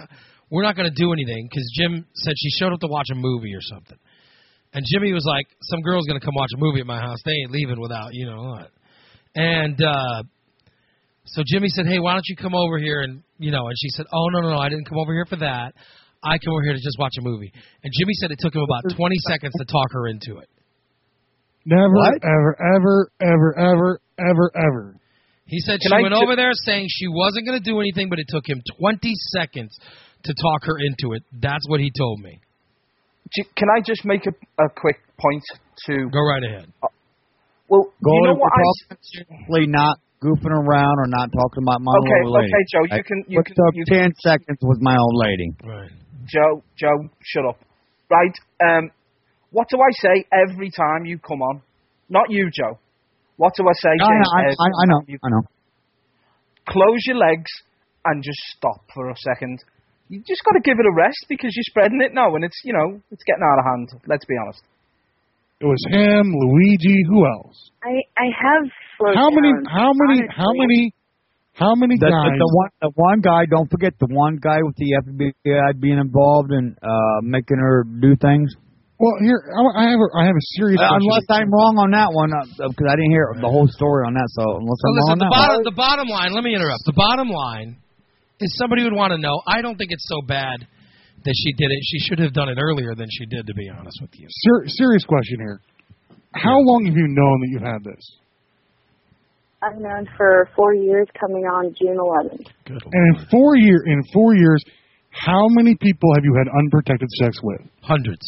S2: we're not going to do anything because Jim said she showed up to watch a movie or something. And Jimmy was like, some girl's going to come watch a movie at my house. They ain't leaving without, you know what. And uh, so Jimmy said, hey, why don't you come over here? And, you know, and she said, oh, no, no, no, I didn't come over here for that. I come over here to just watch a movie. And Jimmy said it took him about twenty seconds to talk her into it.
S4: Never,
S9: What?
S4: ever, ever, ever, ever, ever, ever.
S2: He said
S3: Can
S2: she
S3: I
S2: went
S3: ju-
S2: over there saying she wasn't going to do anything, but it took him twenty seconds to talk her into it. That's what he told me.
S3: J- Can I just make a, a quick point to...
S2: Go right ahead.
S3: Well,
S9: Go
S3: you know
S9: if
S3: what
S9: we're
S3: I...
S9: talking seriously, not goofing around or not talking about my
S3: Okay,
S9: old lady.
S3: okay, Joe, you can- you
S9: What
S3: can-
S9: took
S3: you
S9: ten seconds with my old lady.
S2: Right.
S3: Joe, Joe, shut up. Right, um, what do I say every time you come on? Not you, Joe. What do I say,
S9: I,
S3: James,
S9: I,
S3: every
S9: I, I know,
S3: time you-
S9: I know.
S3: Close your legs and just stop for a second. You just got to give it a rest because you're spreading it now, and it's, you know, it's getting out of hand. Let's be honest.
S4: It was him, Luigi. Who else?
S8: I I have slowed
S4: How many?
S8: down,
S4: How many? How
S8: honestly.
S4: many? How many
S9: The, the,
S4: guys?
S9: the one, the one guy. Don't forget the one guy with the F B I being involved in uh, making her do things.
S4: Well, here I, I have. A, I have a serious.
S9: Uh,
S4: question.
S9: unless I'm wrong on that one, because I didn't hear the whole story on that. So unless
S2: So
S9: I'm
S2: listen,
S9: wrong on
S2: the
S9: that
S2: bottom,
S9: one.
S2: the bottom line, let me interrupt. The bottom line is somebody would want to know, I don't think it's so bad that she did it. She should have done it earlier than she did, to be honest with you.
S4: Ser- serious question here. How long have you known that you've had this?
S8: I've known for four years, coming on June eleventh.
S2: Good.
S4: And in four year, in four years, how many people have you had unprotected sex with?
S2: Hundreds.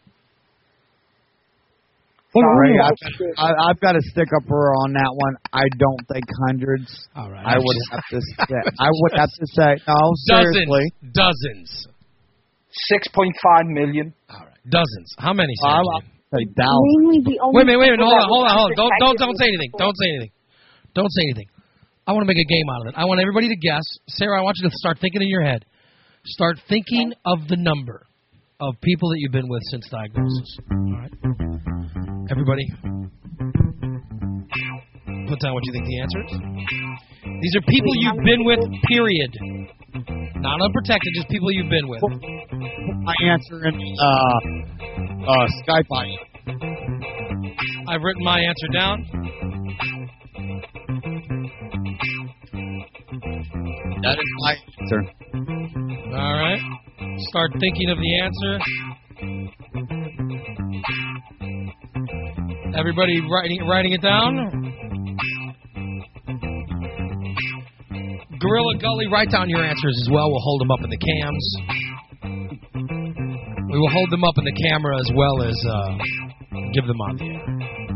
S4: What, what,
S9: Ray,
S4: what-
S9: I've, I, I've got to stick up for her on that one. I don't think hundreds.
S2: All right.
S9: I would have to say. I would have to say no. Seriously,
S2: Dozens. Dozens.
S3: six point five million.
S2: All right. Dozens. How many,
S9: I'll
S2: Sarah Jane?
S9: say thousands.
S8: Mainly the only
S2: Wait a minute, wait a minute.
S8: people
S2: Hold on,
S8: that
S2: hold on, hold on.
S8: were
S2: Don't, don't, don't
S8: protected
S2: say anything.
S8: before.
S2: Don't say anything. Don't say anything. I want to make a game out of it. I want everybody to guess. Sarah, I want you to start thinking in your head. Start thinking of the number of people that you've been with since diagnosis. All right. Everybody, put down what you think the answer is. These are people you've been with, period. Not unprotected, just people you've been with.
S9: My answer in uh, uh, Skype.
S2: I've written my answer down.
S9: That is my answer.
S2: All right. Start thinking of the answer. Everybody writing writing it down. Gorilla Gully, write down your answers as well. We'll hold them up in the cams. We will hold them up in the camera as well as uh, give them on the air.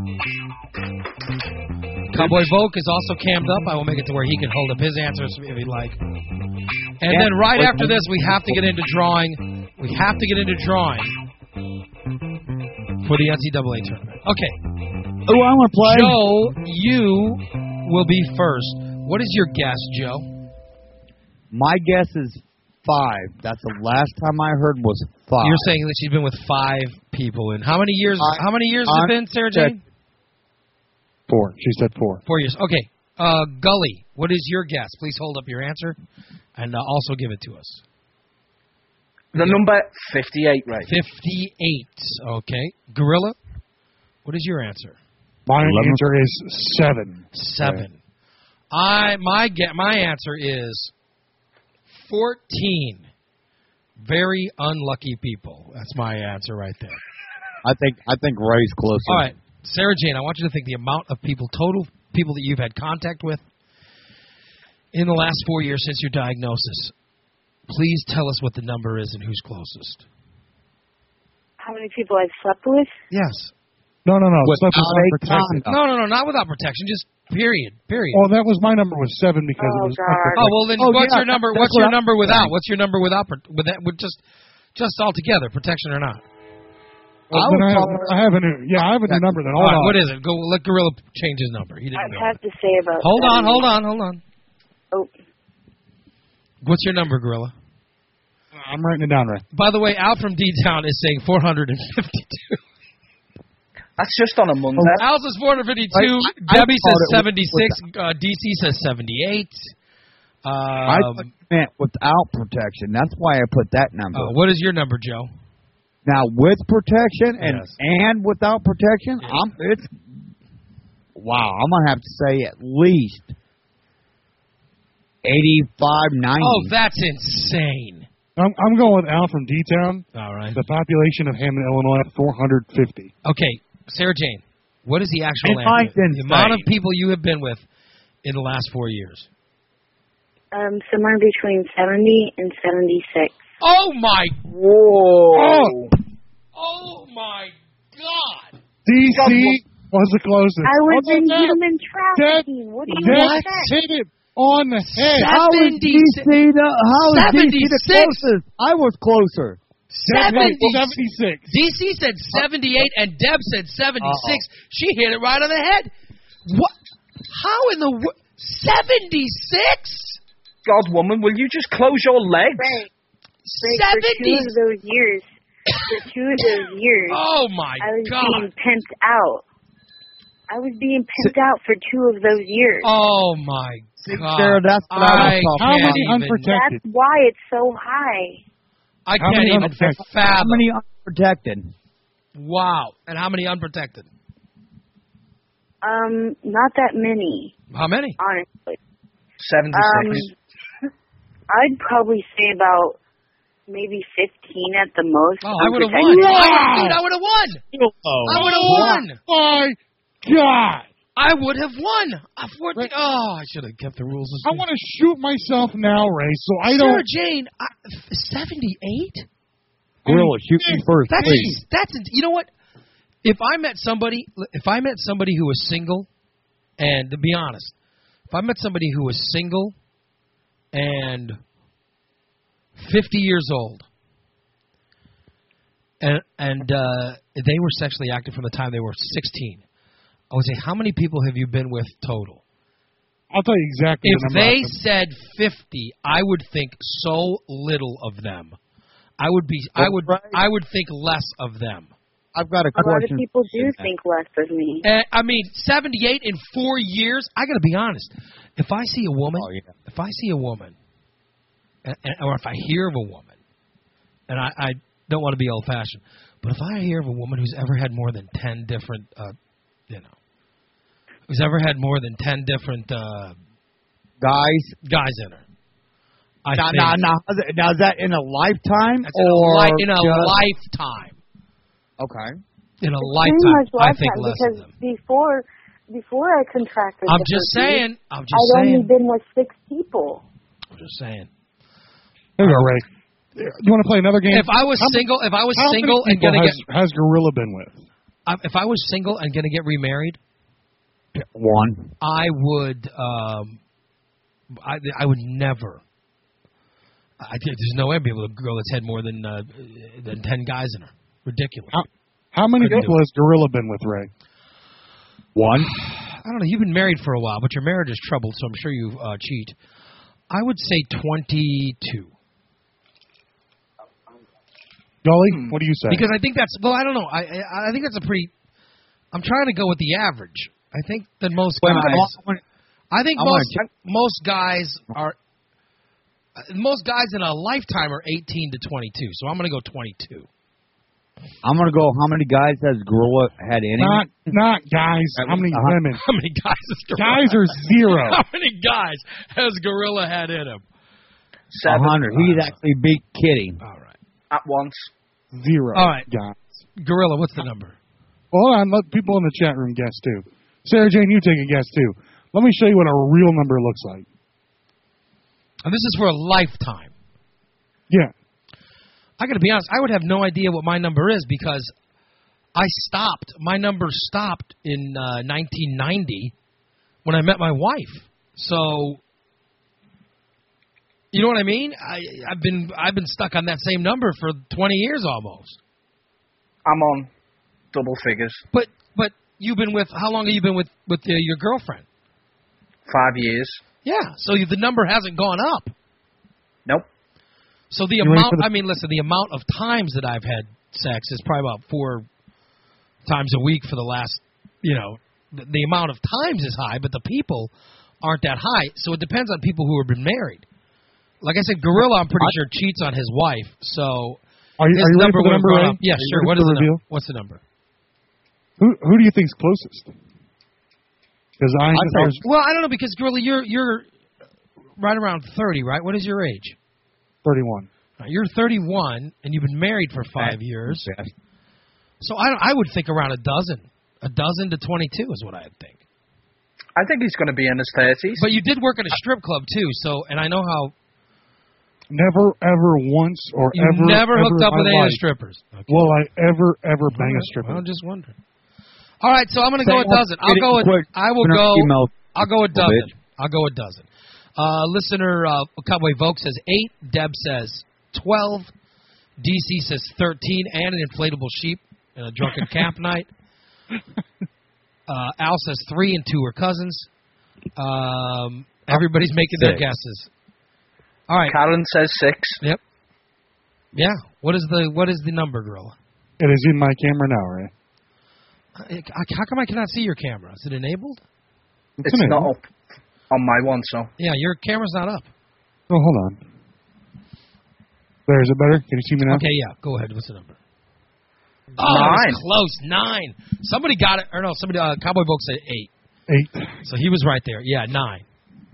S2: Cowboy Vogue is also cammed up. I will make it to where he can hold up his answers if he'd like. And then right after this, we have to get into drawing. We have to get into drawing for the N C double A tournament. Okay.
S9: Oh, I want to play.
S2: Joe, you will be first. What is your guess, Joe?
S9: My guess is five. That's the last time I heard was five.
S2: You're saying that she's been with five people. And how many years?
S9: I-
S2: how many years has it been, Sarah Jane?
S4: Four. She said four.
S2: Four years. Okay. Uh, Gully, what is your guess? Please hold up your answer and uh, also give it to us.
S3: The number fifty-eight, right?
S2: fifty-eight. Okay. Gorilla, what is your answer?
S4: My
S9: Eleven.
S4: answer is seven.
S2: Seven. I my get my answer is fourteen. Very unlucky people. That's my answer right there.
S9: I think I think Ray's closer.
S2: All right, Sarah Jane, I want you to think the amount of people, total people that you've had contact with in the last four years since your diagnosis. Please tell us what the number is and who's closest.
S8: How many people I've slept with?
S2: Yes.
S4: No, no, no.
S9: Without
S4: Slept with
S9: a
S4: unprotected.
S9: condom.
S2: No, no, no, not without protection. Just period. Period.
S4: Well, that was my number was seven because
S8: Oh,
S4: it was
S8: God.
S4: unprotected.
S2: Oh well, then
S9: Oh,
S2: what's
S9: yeah,
S2: your number?
S9: that's
S2: What's
S9: what
S2: your
S9: I-
S2: number without? What's your number without? pro- With that, with just, just all together, protection or not?
S4: Well,
S9: I
S4: then
S9: was
S4: I, have,
S9: talking-
S4: I have a new. Yeah, I have a new number. Then
S2: All
S4: hold
S2: right,
S4: on.
S2: what is it? Go let Gorilla change his number. He didn't
S8: I'd
S2: know.
S8: have to say about.
S2: Hold on,
S8: seven.
S2: hold on, hold on.
S8: Oh,
S2: What's your number, Gorilla?
S4: I'm writing it down, Ray.
S2: By the way, Al from D-Town is saying four hundred fifty-two.
S3: That's just on a Monday.
S2: Al says four hundred fifty-two.
S9: I- I
S2: Debbie
S9: thought
S2: says
S9: it was-
S2: seventy-six. Uh, D C says seventy-eight.
S9: I
S2: Um,
S9: thought you meant without protection. That's why I put that number.
S2: Oh, what is your number, Joe?
S9: Now with protection and
S2: Yes.
S9: and without protection,
S2: Yeah.
S9: I'm it's wow. I'm gonna have to say at least eighty-five, ninety.
S2: Oh, that's insane.
S4: I'm, I'm going with Al from D-Town.
S2: All right.
S4: The population of Hammond, Illinois, four hundred fifty.
S2: Okay, Sarah Jane, what is the actual
S9: It might
S2: answer?
S9: been
S2: The amount of
S9: insane.
S2: people you have been with in the last four years.
S8: Um, somewhere between seventy and seventy-six.
S2: Oh, my.
S3: Whoa.
S2: Oh, my God.
S4: D C was the closest.
S8: I was
S4: Other
S8: in
S4: than that,
S8: human trafficking. What do you
S4: That
S8: expect?
S4: hit it on the head.
S9: How is D C the how is D C the
S2: seventy-six.
S9: closest? I was closer.
S2: seventy.
S4: seventy-six.
S2: D C said seventy-eight and Deb said seventy-six. She hit it right on the head. What? How in the world? seventy-six?
S3: God, woman, will you just close your legs?
S8: Right. Right,
S2: seventy.
S8: For two of those years, for two of those years,
S2: Oh, my
S8: I was
S2: God.
S8: being pimped out. I was being pimped out for two of those years.
S2: Oh, my God.
S9: Sarah, that's what I was
S2: I
S9: talking
S4: How
S2: can't
S4: many
S2: even,
S4: unprotected?
S8: That's why it's so high.
S2: I
S4: How
S2: can't
S4: many
S2: even
S4: unprotected?
S9: How
S2: fathom.
S9: many unprotected?
S2: Wow. And how many unprotected?
S8: Um, not that many,
S2: How many?
S8: honestly.
S3: seventy-six.
S8: Um, I'd probably say about maybe fifteen at the most.
S2: Oh, I would have won.
S8: unprotected.
S2: I, dude, I would have won. I would have won.
S4: My God.
S2: I would have won. A fourteen. Oh, I should have kept the rules.
S4: I want to shoot myself now, Ray, so I
S2: Sarah
S4: don't...
S2: Jane, I, seventy-eight?
S9: Gorilla, shoot me first,
S2: That's
S9: please.
S2: that's you know what? If I met somebody, if I met somebody who was single, and to be honest, if I met somebody who was single and fifty years old, and and uh, they were sexually active from the time they were sixteen, I would say, how many people have you been with total?
S4: I'll tell you exactly
S2: If
S4: the number.
S2: they said fifty, I would think so little of them. I would be, I would, I would think less of them.
S9: I've got a
S8: A lot of
S9: question.
S8: people do think less of me.
S2: Uh, I mean, seventy-eight in four years. I got to be honest. If I see a woman,
S9: Oh, yeah.
S2: if I see a woman, and, and, or if I hear of a woman, and I, I don't want to be old-fashioned, but if I hear of a woman who's ever had more than ten different, uh, you know, who's ever had more than ten different uh,
S9: Guys,
S2: guys in her, I
S9: now,
S2: think
S9: now, now, now, is that in a lifetime
S2: that's in a,
S9: or
S2: li- in a
S9: just-
S2: lifetime.
S9: Okay.
S2: In a
S8: Pretty
S2: lifetime,
S8: much
S2: I think
S8: lifetime,
S2: less
S8: because
S2: of them.
S8: before before I contracted
S2: I'm
S8: the
S2: just
S8: herpes,
S2: saying. I'm just
S8: I'd only
S2: saying.
S8: been with six people.
S2: I'm just saying.
S4: There you go, Ray. You want to play another game?
S2: If I was
S4: How-
S2: single, if I was
S4: How
S2: single
S4: many
S2: and gonna
S4: people
S2: get,
S4: has, has Gorilla been with?
S2: uh, if I was single and gonna get remarried,
S9: One.
S2: I would, um, I, I would never. I think there's no way I'd be able to girl that's had more than uh, than ten guys in her. Ridiculous.
S4: How, how many
S2: Couldn't
S4: people
S2: do it.
S4: has Gorilla been with, Ray?
S9: One.
S2: I don't know. You've been married for a while, but your marriage is troubled, so I'm sure you uh, cheat. I would say twenty-two.
S4: Dolly, what do you say?
S2: Because I think that's well, I don't know. I I, I think that's a pretty. I'm trying to go with the average. I think that most
S9: Wait a
S2: guys.
S9: minute, I wanna-
S2: I think
S9: I wanna
S2: most most guys are. uh, Most guys in a lifetime are eighteen to twenty-two, so I'm going to go twenty-two.
S9: I'm gonna go. How many guys has Gorilla had in him?
S4: Not, not guys. How many
S9: Uh-huh.
S4: women?
S2: How many guys has Gorilla?
S4: Guys are zero.
S2: How many guys has Gorilla had in him?
S9: A
S3: Seven.
S9: hundred. He's actually beat Kitty.
S2: All right,
S3: At once.
S4: Zero.
S2: All right.
S4: Guys.
S2: Gorilla. What's the number?
S4: Hold on. Let people in the chat room guess, too. Sarah Jane, you take a guess, too. Let me show you what a real number looks like.
S2: And this is for a lifetime.
S4: Yeah.
S2: I got to be honest. I would have no idea what my number is because I stopped. My number stopped in uh, nineteen ninety when I met my wife. So, you know what I mean? I, I've been I've been stuck on that same number for twenty years almost.
S3: I'm on double figures.
S2: But but you've been with how long have you been with with uh, your girlfriend?
S3: Five years.
S2: Yeah. So you, the number hasn't gone up.
S3: Nope.
S2: So the
S4: You ready
S2: amount,
S4: for the-
S2: I mean, listen, the amount of times that I've had sex is probably about four times a week for the last, you know, the, the amount of times is high, but the people aren't that high. So it depends on people who have been married. Like I said, Gorilla, I'm pretty sure cheats on his wife. So
S4: Are you,
S2: his
S4: are you ready
S2: number
S4: for the
S2: would have
S4: number?
S2: gone
S4: Ray?
S2: up. Yeah,
S4: Are you
S2: sure.
S4: ready
S2: What
S4: for
S2: is
S4: the
S2: the
S4: reveal?
S2: number? What's the number?
S4: Who who do you think's closest? Because I,
S2: I'd
S4: I was
S2: say, well, I don't know because Gorilla, you're you're right around thirty, right? What is your age?
S4: thirty-one.
S2: Uh, You're thirty-one, and you've been married for five years. So I, I would think around a dozen. A dozen to twenty-two is what I would think.
S3: I think he's going to be in his thirties.
S2: But you did work at a strip club, too, so, and I know how...
S4: Never, ever once or
S2: You
S4: ever
S2: never hooked
S4: ever
S2: up
S4: in
S2: with
S4: my
S2: any of
S4: life
S2: the strippers. Okay.
S4: Will I ever, ever bang a stripper?
S2: I'm just wondering. All right, so I'm going to go a
S9: Say
S2: dozen. I'll go with,
S9: quick.
S2: I will
S9: Put
S2: go,
S9: our email.
S2: I'll go a
S9: Little
S2: dozen.
S9: bitch.
S2: I'll go a dozen. Uh, listener, uh, Cowboy Vogue says eight. Deb says twelve. D C says thirteen and an inflatable sheep and a drunken camp night. Uh, Al says three and two are cousins. Um, everybody's making their
S3: Six.
S2: guesses. All right.
S3: Karen says six.
S2: Yep. Yeah. What is the what is the number, Gorilla?
S4: It is in my camera now, Ray.
S2: Uh, How come I cannot see your camera? Is it enabled?
S3: It's not up on my one, so.
S2: Yeah, your camera's not up.
S4: Oh, hold on. There, is it better? Can you see me now?
S2: Okay, yeah. Go ahead. What's the number? Oh, that
S3: Nine.
S2: was close. Nine. Somebody got it. Or no, somebody. Uh, Cowboy Vogue said eight.
S4: Eight.
S2: So he was right there. Yeah, nine.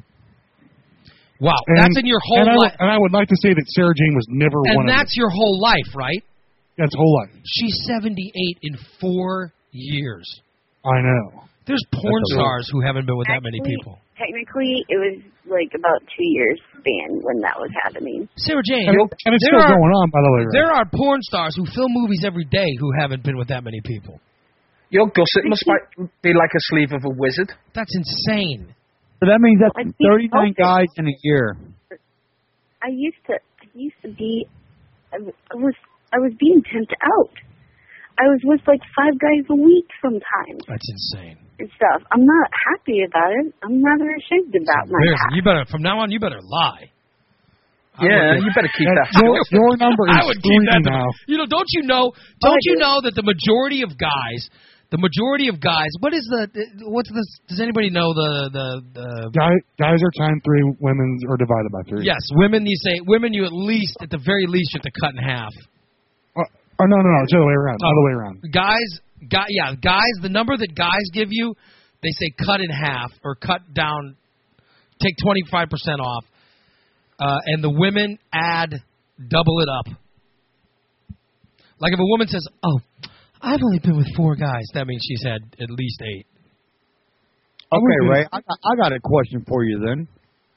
S2: Wow,
S4: And,
S2: that's in your whole
S4: and I,
S2: life.
S4: and I would like to say that Sarah Jane was never one
S2: And
S4: of
S2: that's your whole life, right?
S4: That's whole life.
S2: She's seventy-eight in four years.
S4: I know.
S2: There's porn
S4: That's a lot.
S2: stars who haven't been with that many
S8: Actually,
S2: people.
S8: Technically, it was like about two years span when that was happening.
S2: Sarah Jane,
S4: And, and it's
S2: there
S4: still
S2: are,
S4: going on, by the way. Ray.
S2: there are porn stars who film movies every day who haven't been with that many people.
S3: Your gusset must mi- be like a sleeve of a wizard.
S2: That's insane.
S9: So that means that's
S8: I think
S9: thirty-nine
S8: both.
S9: guys in a year.
S8: I used to, I used to be, I w- I was, I was being tempted out. I was with like five guys a week sometimes
S2: That's insane.
S8: and stuff. I'm not happy about it. I'm rather ashamed about my
S2: Embarrassing.
S8: past.
S2: You better from now on. You better lie. I
S3: Yeah,
S2: would-
S3: you better keep
S4: That's
S3: that.
S4: your, your number is
S2: I would keep
S4: three
S2: that. to-
S4: now.
S2: You know, don't you know? Don't
S8: I
S2: you
S8: do.
S2: know that the majority of guys, the majority of guys, what is the, what's the? Does anybody know the the the?
S4: Guy, guys are times three, women are divided by three.
S2: Yes, women. You say women. You at least, at the very least, you have to cut in half.
S4: Oh, no, no, no. It's the other way around. Other way around.
S2: Guys, guy, yeah, guys. The number that guys give you, they say cut in half or cut down, take twenty-five percent off, uh, and the women add double it up. Like if a woman says, "Oh, I've only been with four guys," that means she's had at least eight.
S9: Okay, Ray, I got, I got a question for you then.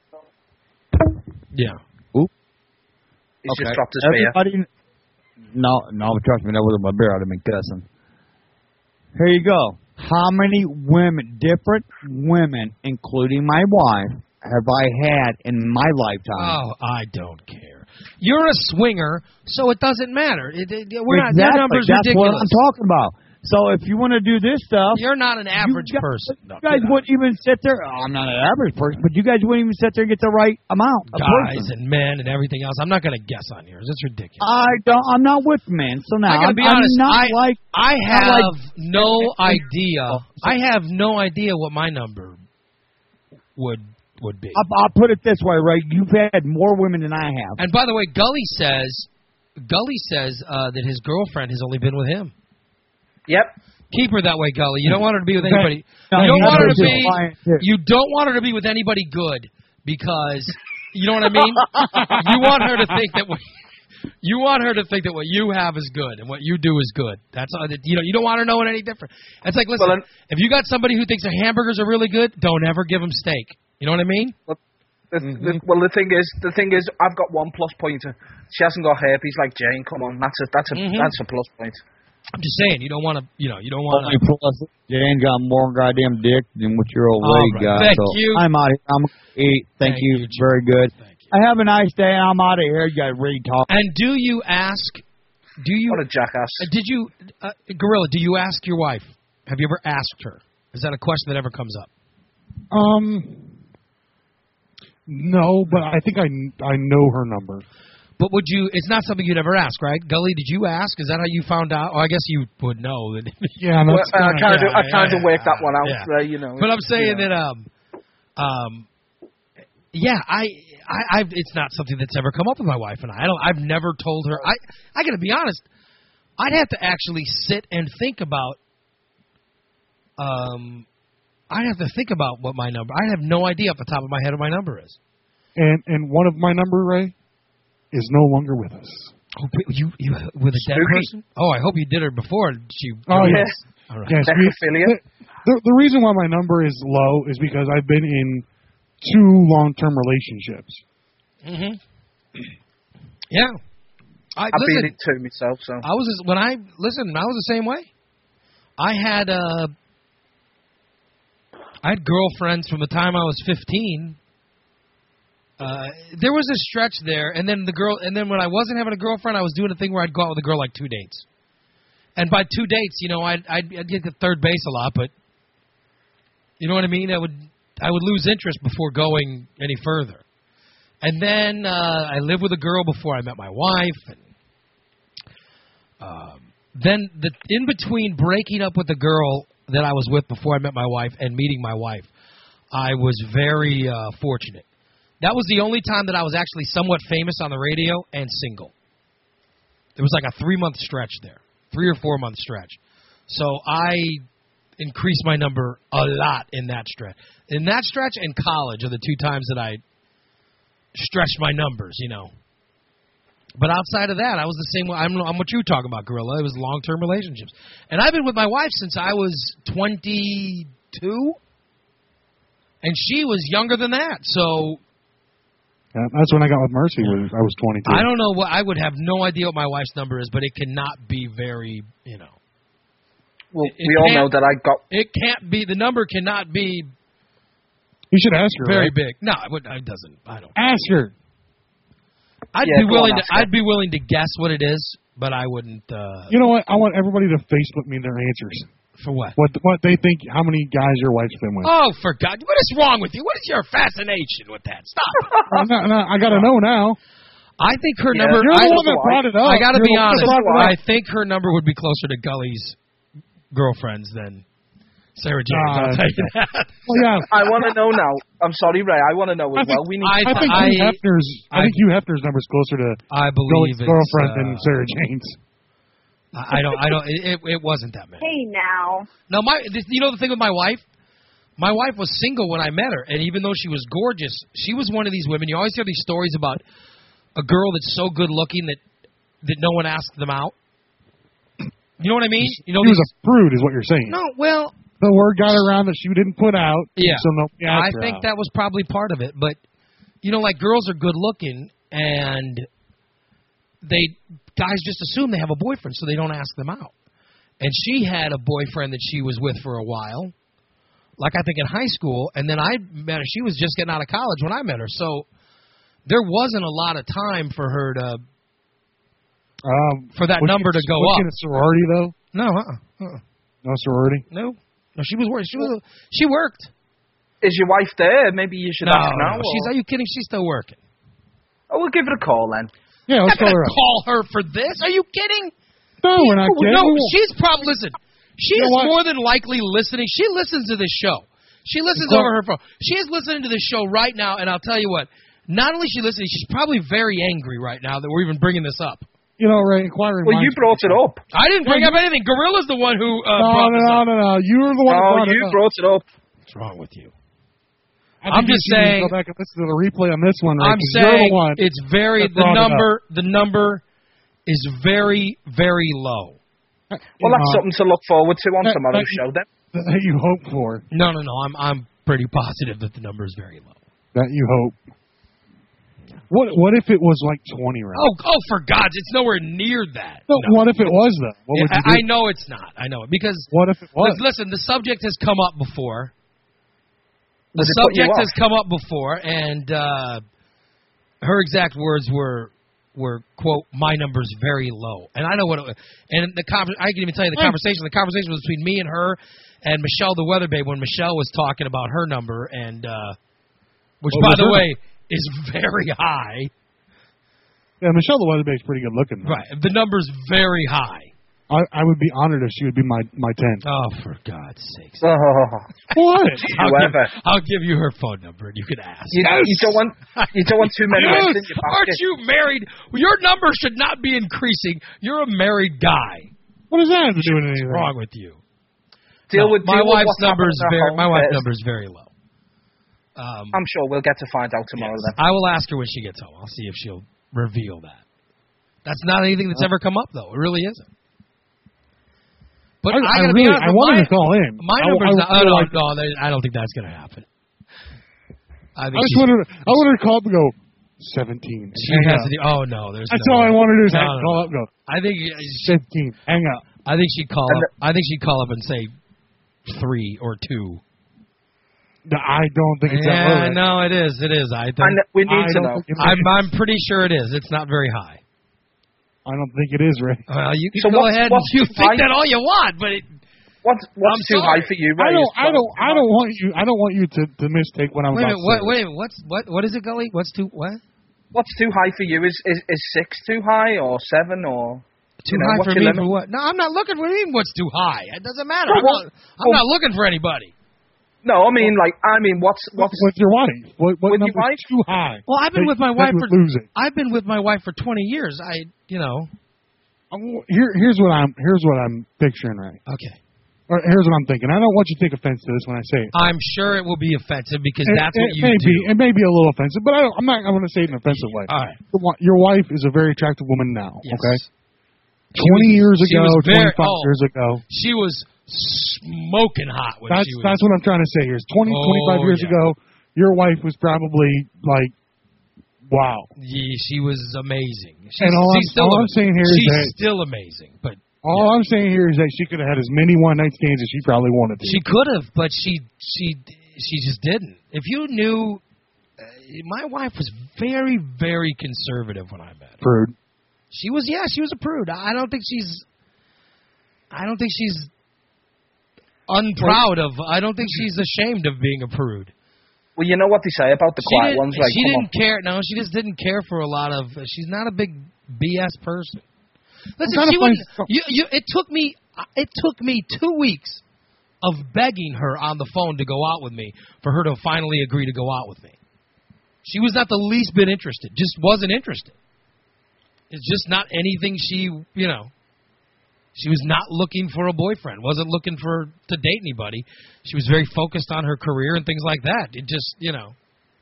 S2: Yeah.
S9: Oop.
S3: He's
S9: Okay.
S3: just dropped his beer.
S9: Everybody, no, no, trust me, that wasn't my beer. I'd have been cussing. Here you go. How many women, different women, including my wife, have I had in my lifetime?
S2: Oh, I don't care. You're a swinger, so it doesn't matter. It, it, we're not.
S9: exactly.
S2: That number's
S9: That's
S2: ridiculous.
S9: what I'm talking about. So if you want to do this stuff,
S2: You're not an average
S9: you guys,
S2: person.
S9: You guys wouldn't even sit there. Oh, I'm not an average person, but you guys wouldn't even sit there and get the right amount of
S2: Guys
S9: person.
S2: and men and everything else. I'm not going to guess on yours. It's ridiculous.
S9: I don't. I'm not with men. So now
S2: I gotta
S9: I'm,
S2: be honest,
S9: I'm not
S2: I-
S9: like.
S2: I
S9: not
S2: have
S9: like-
S2: no idea. I have no idea what my number would would be.
S9: I'll, I'll put it this way, Ray. You've had more women than I have.
S2: And by the way, Gully says Gully says uh, that his girlfriend has only been with him.
S3: Yep.
S2: Keep her that way, Gully. You don't want her to be with anybody.
S9: No,
S2: You don't
S9: you
S2: want her to
S9: have to
S2: be.
S9: define it.
S2: You don't want her to be with anybody good because you know what I mean. You want her to think that what you want her to think that what you have is good and what you do is good. That's all. You know. You don't want her knowing any different. It's like listen.
S3: Well, then-
S2: if you got somebody who thinks their hamburgers are really good, don't ever give them steak. You know what I mean?
S3: The, the, well, the thing is, the thing is, I've got one plus pointer. She hasn't got herpes like Jane. Come on, that's a that's a
S2: Mhm.
S3: that's a plus point.
S2: I'm just saying. You don't want to. You know. You don't want
S9: Only
S2: to.
S9: plus, Jan got more goddamn dick than what your old
S2: All
S9: lady
S2: right.
S9: got.
S2: Thank
S9: so
S2: you.
S9: I'm out. Here. I'm eat. Thank,
S2: Thank
S9: you.
S2: you, Jim.
S9: Very good.
S2: Thank you.
S9: I have a nice day. I'm out of here. You got to read talk.
S2: And do you ask? Do you?
S3: What a jackass!
S2: Uh, did you, uh, Gorilla? Do you ask your wife? Have you ever asked her? Is that a question that ever comes up?
S4: Um, no, but I think I, I know her number.
S2: But would you? It's not something you'd ever ask, right? Gully, did you ask? Is that how you found out? Oh, I guess you would know. That
S4: Yeah,
S3: Well,
S4: that's
S3: I
S4: kinda-
S3: kind of
S2: yeah,
S3: I kind
S2: yeah,
S3: of worked that one out,
S2: yeah.
S3: uh, you know.
S2: But I'm
S3: it's,
S2: saying
S3: you know.
S2: that, um, um, yeah, I I, I've, it's not something that's ever come up with my wife and I. I don't. I've never told her. I. I got to be honest. I'd have to actually sit and think about. Um, I'd have to think about what my number. I have no idea off the top of my head what my number is.
S4: And and one of my number, Ray, is no longer with us.
S2: Oh, you you with a dead
S3: Spooky.
S2: person? Oh, I hope you did her before. She.
S4: Oh yes.
S2: All right.
S4: Yes, we,
S3: Necrophilia.
S4: the, the reason why my number is low is because I've been in two long-term relationships.
S2: Mm-hmm. Yeah. I,
S3: I've
S2: listen,
S3: been it too myself, so.
S2: I was when I listen. I was the same way. I had uh, I had girlfriends from the time I was fifteen. Uh, there was a stretch there, and then the girl, and then when I wasn't having a girlfriend, I was doing a thing where I'd go out with a girl like two dates. And by two dates, you know, I'd, I'd, I'd get to third base a lot, but you know what I mean. I would I would lose interest before going any further. And then uh, I lived with a girl before I met my wife. And um, then the in between breaking up with the girl that I was with before I met my wife and meeting my wife, I was very uh, fortunate. That was the only time that I was actually somewhat famous on the radio and single. There was like a three-month stretch there, three or four-month stretch. So I increased my number a lot in that stretch. In that stretch and college are the two times that I stretched my numbers, you know. But outside of that, I was the same way. I'm, I'm what you were talking about, Gorilla. It was long-term relationships. And I've been with my wife since I was twenty-two, and she was younger than that. So
S4: Yeah, that's when I got with Mercy. Was I was twenty-two.
S2: I don't know what I would have no idea what my wife's number is, but it cannot be very, you know.
S3: Well,
S2: it,
S3: we
S2: it
S3: all know that I got.
S2: It can't be. The number cannot be.
S4: You should ask her.
S2: Very
S4: right?
S2: big. No, it, would, it doesn't. I don't.
S4: Ask her.
S2: I'd
S3: Yeah,
S2: be
S3: go
S2: willing
S3: on,
S2: to.
S3: ask her.
S2: I'd be willing to guess what it is, but I wouldn't. Uh,
S4: You know what? I want everybody to Facebook me their answers.
S2: For what?
S4: What what they think? How many guys your wife's been with?
S2: Oh, for God! What is wrong with you? What is your fascination with that? Stop.
S4: Uh, no, no, I gotta know now.
S2: I think her
S3: Yeah,
S2: number.
S4: You're
S2: I,
S4: the one that brought it up.
S2: I got to
S4: You're
S2: be
S4: the one that
S2: honest.
S4: brought it up.
S2: I think her number would be closer to Gully's girlfriends than Sarah James.
S4: Uh,
S2: I'll tell you that.
S4: Well, yeah.
S3: I want to know now. I'm sorry, Ray. I want to know as
S4: I think,
S3: well. We need.
S2: I-
S4: I think
S2: I-
S4: Hugh Hefner's. I,
S2: I-
S4: think Hugh Hefner's number's closer to
S2: I believe
S4: Gully's
S2: it's,
S4: girlfriend
S2: uh,
S4: than Sarah Jane's.
S2: I I don't. I don't. It, it wasn't that many.
S8: Hey, now.
S2: No, my. This, you know the thing with my wife. My wife was single when I met her, and even though she was gorgeous, she was one of these women. You always hear these stories about a girl that's so good looking that that no one asked them out. You know what I mean? You know,
S4: He was
S2: these-
S4: a prude, is what you're saying.
S2: no. Well,
S4: The word got around that she didn't put out.
S2: Yeah.
S4: So nobody asked
S2: I
S4: her
S2: think
S4: out.
S2: that was probably part of it. But you know, like girls are good looking, and they guys just assume they have a boyfriend, so they don't ask them out. And she had a boyfriend that she was with for a while, like I think in high school, and then I met her. She was just getting out of college when I met her, so there wasn't a lot of time for her to
S4: Um,
S2: for that
S4: was
S2: number
S4: she,
S2: to go
S4: was
S2: up.
S4: she in a sorority though?
S2: No, uh-uh, uh-uh.
S4: No sorority.
S2: no, no. She was working. She was. She worked.
S3: Is your wife there? Maybe you should
S2: No,
S3: ask now.
S2: no.
S3: or-
S2: She's. Are you kidding? She's still working.
S3: Oh, we'll give it a call then.
S4: Yeah,
S2: I'm
S4: let's
S2: not
S4: call
S2: gonna
S4: her up.
S2: call her for this. Are you kidding?
S4: No, we're not kidding.
S2: No,
S4: We won't.
S2: she's probably listen. She
S4: You
S2: is
S4: know what?
S2: more than likely listening. She listens to this show. She listens
S4: Well-
S2: over her phone. She is listening to this show right now, and I'll tell you what. Not only is she listening, she's probably very angry right now that we're even bringing this up.
S4: You know, Ray, inquiring.
S3: Well, you
S4: minds-
S3: brought it up.
S2: I didn't bring up anything. Gorilla's the one who uh,
S4: No,
S2: brought
S4: no,
S2: this
S4: no,
S2: up.
S4: no, no. You were the one that
S3: Oh,
S4: brought
S3: you
S4: it up.
S3: brought it up.
S2: What's wrong with you?
S4: I think
S2: I'm
S4: you
S2: just
S4: should
S2: saying-
S4: Go back and listen to the replay on this one, Ray.
S2: I'm
S4: 'cause you're
S2: saying
S4: the one
S2: it's very
S4: that
S2: the
S4: brought it up.
S2: number. The number is very, very low.
S3: Well,
S4: You
S3: that's
S4: know,
S3: something to look forward to on
S4: that-
S3: tomorrow's
S4: that-
S3: show then.
S4: that you hope for.
S2: No, no, no. I'm I'm pretty positive that the number is very low.
S4: That you hope. What What if it was like twenty, Ray?
S2: Oh, oh, for God's, it's nowhere near that.
S4: No,
S2: No.
S4: What if it was though? What
S2: Yeah,
S4: would you
S2: I, I
S4: do?
S2: know it's not. I know it because
S4: What if it was?
S2: listen, the subject has come up before. The
S3: Does it put you
S2: subject
S3: off?
S2: has come up before, and uh, her exact words were were quote my number's very low, and I know what it was. And the conver- I can even tell you the
S4: Hey.
S2: conversation. The conversation was between me and her and Michelle the Weather Babe when Michelle was talking about her number, and uh, which
S4: What
S2: by
S4: was
S2: the
S4: her
S2: way is very high.
S4: Yeah, Michelle the Weatherbabe's pretty good looking. though.
S2: Right, the number's very high.
S4: I, I would be honored if she would be my my tenth.
S2: Oh, for God's sakes!
S3: Oh,
S4: What?
S2: I'll give,
S3: whoever.
S2: I'll give you her phone number, and you can ask.
S3: You, you don't want you don't want too many
S2: Yes!
S3: eggs in your basket.
S2: Aren't you married? Your number should not be increasing. You're a married guy.
S4: What does that have to do with anything?
S2: What's wrong with you?
S3: Deal
S2: No,
S3: with
S2: my
S3: deal with
S2: wife's
S3: what's
S2: number is
S3: happening at
S2: very
S3: home
S2: my wife's
S3: first.
S2: number is very low. Um,
S3: I'm sure we'll get to find out tomorrow
S2: yes.
S3: then.
S2: I will ask her when she gets home. I'll see if she'll reveal that. That's not anything that's ever come up, though. It really isn't. But I,
S4: I, I
S2: gotta
S4: really,
S2: be honest.
S4: I wanted
S2: my,
S4: to call in.
S2: My
S4: I,
S2: number's
S4: I,
S2: not.
S4: I,
S2: Oh, no,
S4: like,
S2: no, there- I don't think that's going to happen. I think
S4: I just
S2: she's-
S4: wanted. To, I wanted to call up and go seventeen. and
S2: She
S4: hang
S2: has
S4: up.
S2: to do, oh no, there's.
S4: That's
S2: no
S4: all I
S2: way.
S4: wanted to do is
S2: No,
S4: have
S2: no,
S4: to call
S2: no.
S4: up and go
S2: I think
S4: fifteen. Hang up.
S2: I think she'd call
S3: And
S2: up. I think she'd call up and say three or two.
S4: No, I don't think it's that low.
S2: Yeah,
S4: right?
S2: no, it is. It is. I think.
S3: And we need
S4: I
S3: to
S4: don't
S3: know.
S4: think it
S2: I'm.
S4: is.
S2: I'm pretty sure it is. It's not very high.
S4: I don't think it is, Ray.
S2: Well, you can
S3: So
S2: go
S3: what's-
S2: ahead
S3: what's
S2: and you
S3: too
S2: think
S3: high?
S2: that all you want, but it,
S3: What's what's
S2: I'm
S3: too
S2: sorry.
S3: high for you,
S4: I
S3: Ray?
S4: don't.
S3: Is
S4: I don't.
S3: twelve
S4: I don't want you. I don't want you to, to mistake what I'm
S2: wait a
S4: about
S2: minute. What?
S4: to say.
S2: Wait. What's what? What is it, Gully? What's too what?
S3: What's too high for you? Is is, is six too high or seven or
S2: Too
S3: you know,
S2: high
S3: what's
S2: for
S3: your
S2: me
S3: limit?
S2: for what? No, I'm not looking for anything. What's too high? It doesn't matter.
S3: No,
S2: I'm,
S3: well,
S2: not, I'm
S3: well-
S2: not looking for anybody.
S3: No, I mean like I mean what's what's
S4: with your wife? What, what
S3: With your
S4: number's
S3: wife?
S4: too high?
S2: Well, I've been
S4: That-
S2: with my
S4: that
S2: wife
S4: would
S2: for
S4: lose it.
S2: I've been with my wife for twenty years. I, you know.
S4: Um, Here, here's what I'm. Here's what I'm picturing, Ray.
S2: Okay.
S4: Or here's what I'm thinking. I don't want you to take offense to this when I say it.
S2: I'm sure it will be offensive because
S4: It-
S2: that's
S4: it,
S2: what you
S4: may
S2: do.
S4: Be, it may be a little offensive, but I don't, I'm not. I'm going to say it in an offensive way.
S2: All right.
S4: Your wi- Your wife is a very attractive woman now.
S2: Yes.
S4: Okay.
S2: She
S4: Twenty
S2: was-
S4: years
S2: she
S4: ago,
S2: was very-
S4: twenty-five
S2: oh.
S4: years ago.
S2: She was smoking hot when
S4: That's
S2: she was.
S4: that's what I'm trying to say here. Is twenty,
S2: Oh,
S4: twenty-five years
S2: yeah.
S4: ago, your wife was probably like, wow.
S2: Yeah, she was amazing. She's,
S4: And all I'm-
S2: she's still
S4: all I'm
S2: ama-
S4: saying here is
S2: she's
S4: that-
S2: still amazing, but
S4: All I'm saying here is that she could have had as many one night stands as she probably wanted to.
S2: she could have, but she she she just didn't. If you knew, uh, my wife was very very conservative when I met her.
S4: Prude.
S2: She was, yeah, she was a prude. I don't think she's, I don't think she's unproud of. I don't think she's ashamed of being a prude.
S3: well you know what they say about the
S2: She
S3: quiet
S2: didn't,
S3: ones like
S2: she
S3: come
S2: didn't care. No, she just didn't care for a lot of. She's not a big B S person. Listen,
S4: trying to
S2: she
S4: find
S2: wouldn't.
S4: some-
S2: You, you, it took me. It took me two weeks of begging her on the phone to go out with me for her to finally agree to go out with me. She was not the least bit interested. Just wasn't interested. It's just not anything she, you know. She was not looking for a boyfriend. Wasn't looking for to date anybody. She was very focused on her career and things like that. It just, you know.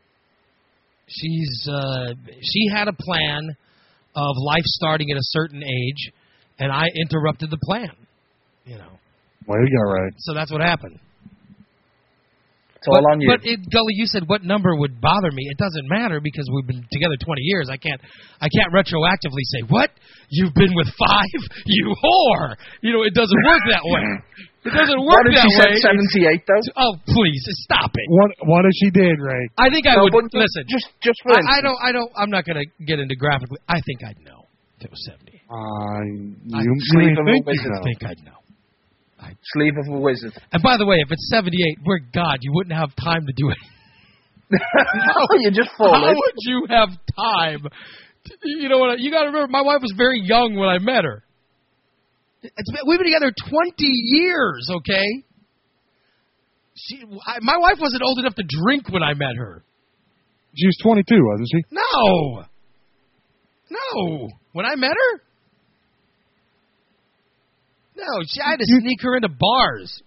S2: She's uh, she had a plan of life starting at a certain age, and I interrupted the plan. You know.
S4: Well, you got right.
S2: So that's what happened.
S3: It's all
S2: but,
S3: on you.
S2: But it, Gully, you said what number would bother me? It doesn't matter because we've been together twenty years. I can't, I can't retroactively say what you've been with five, you whore. You know, it doesn't work that way. It doesn't work
S3: what if
S2: that
S3: she
S2: way.
S3: said seventy-eight though?
S2: Oh, please stop it.
S4: What What if she did, Ray?
S2: I think I
S3: No,
S2: would
S3: but just-
S2: listen.
S3: Just just for
S2: I, I
S3: instance.
S2: don't. I don't. I'm not going to get into graphically. I think I'd know if it was seventy.
S4: Uh,
S2: I
S4: you,
S3: sleep
S4: you
S3: of a
S4: think
S3: wizard.
S4: you
S2: I
S4: know.
S2: think I'd know.
S3: Sleeve of a wizard.
S2: And by the way, if it's seventy-eight, we're God, you wouldn't have time to do it.
S3: no, you just fall
S2: How
S3: in.
S2: would you have time? To, you know what? You got to remember, my wife was very young when I met her. It's been, we've been together twenty years. Okay. She, I, my wife wasn't old enough to drink when I met her.
S4: She was twenty-two, wasn't she?
S2: No. No. When I met her. No, she, I had to
S4: You-
S2: sneak her into bars.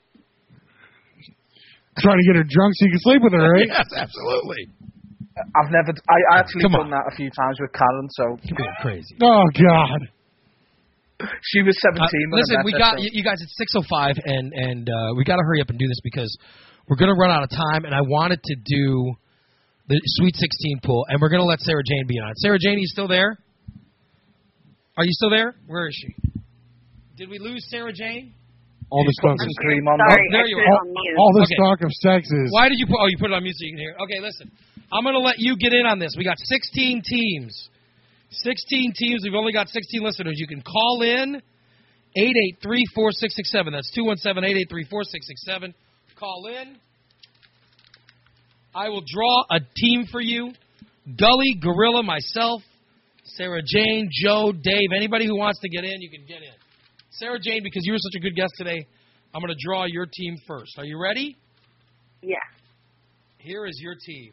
S4: Trying to get her drunk so you can sleep with her, right?
S2: Yes, absolutely.
S3: I've never. I actually
S2: Come
S3: done
S2: on.
S3: that a few times with Karen. So
S2: You're being crazy.
S4: Oh God.
S3: she was
S2: Uh,
S3: seventeen. when I
S2: listen,
S3: met
S2: we
S3: her,
S2: got
S3: so-
S2: you you guys. It's six oh five, and and uh, we got to hurry up and do this because we're going to run out of time. And I wanted to do the Sweet sixteen pool, and we're going to let Sarah Jane be on. Sarah Jane, are you still there? Are you still there? Where is she? Did we lose Sarah Jane?
S4: All this
S3: Put
S4: talk.
S3: some cream on
S8: Sorry,
S3: that.
S2: there
S8: I
S2: you
S8: put
S2: are.
S8: it on mute.
S4: All this
S2: Okay.
S4: talk of sex is.
S2: Why did you put? Oh, you put it on mute so you can hear. Okay, listen. I'm going to let you get in on this. We got sixteen teams. sixteen teams. We've only got sixteen listeners. You can call in eight eight three, four six six seven. That's two one seven, eight eight three, four six six seven. Call in. I will draw a team for you. Gully, Gorilla, myself, Sarah Jane, Joe, Dave. Anybody who wants to get in, you can get in. Sarah Jane, because you were such a good guest today, I'm going to draw your team first. Are you ready?
S8: Yeah.
S2: Here is your team.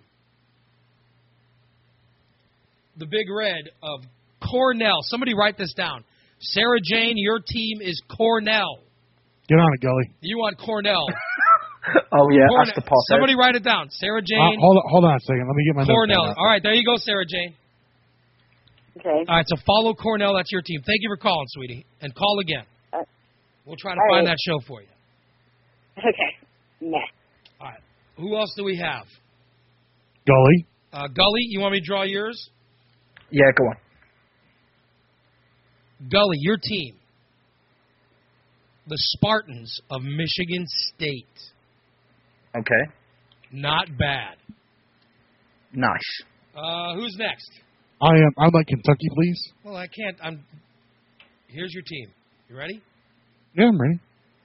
S2: The Big Red of Cornell. Somebody write this down. Sarah Jane, your team is Cornell.
S4: Get on it, Gully.
S2: You want Cornell.
S3: Oh, yeah,
S2: Cornell.
S3: that's the pot.
S2: Somebody write it down. Sarah
S4: Uh,
S2: Jane,
S4: hold, on, hold on a second. Let me get my
S2: Cornell.
S4: notes.
S2: All right, there you go, Sarah Jane.
S8: Okay.
S2: All right, so follow Cornell. That's your team. Thank you for calling, sweetie. And call again.
S8: Uh,
S2: We'll try to
S8: all
S2: find
S8: right.
S2: that show for you.
S8: Okay. Nah.
S2: All right. Who else do we have?
S4: Gully.
S2: Uh, Gully, you want me to draw yours?
S3: Yeah, go on.
S2: Gully, your team. The Spartans of Michigan State.
S3: Okay.
S2: Not bad.
S3: Nice.
S2: Uh, who's next?
S4: I am. I'd like Kentucky, please.
S2: Well, I can't. I'm. Here's your team. You ready?
S4: Yeah, I'm ready.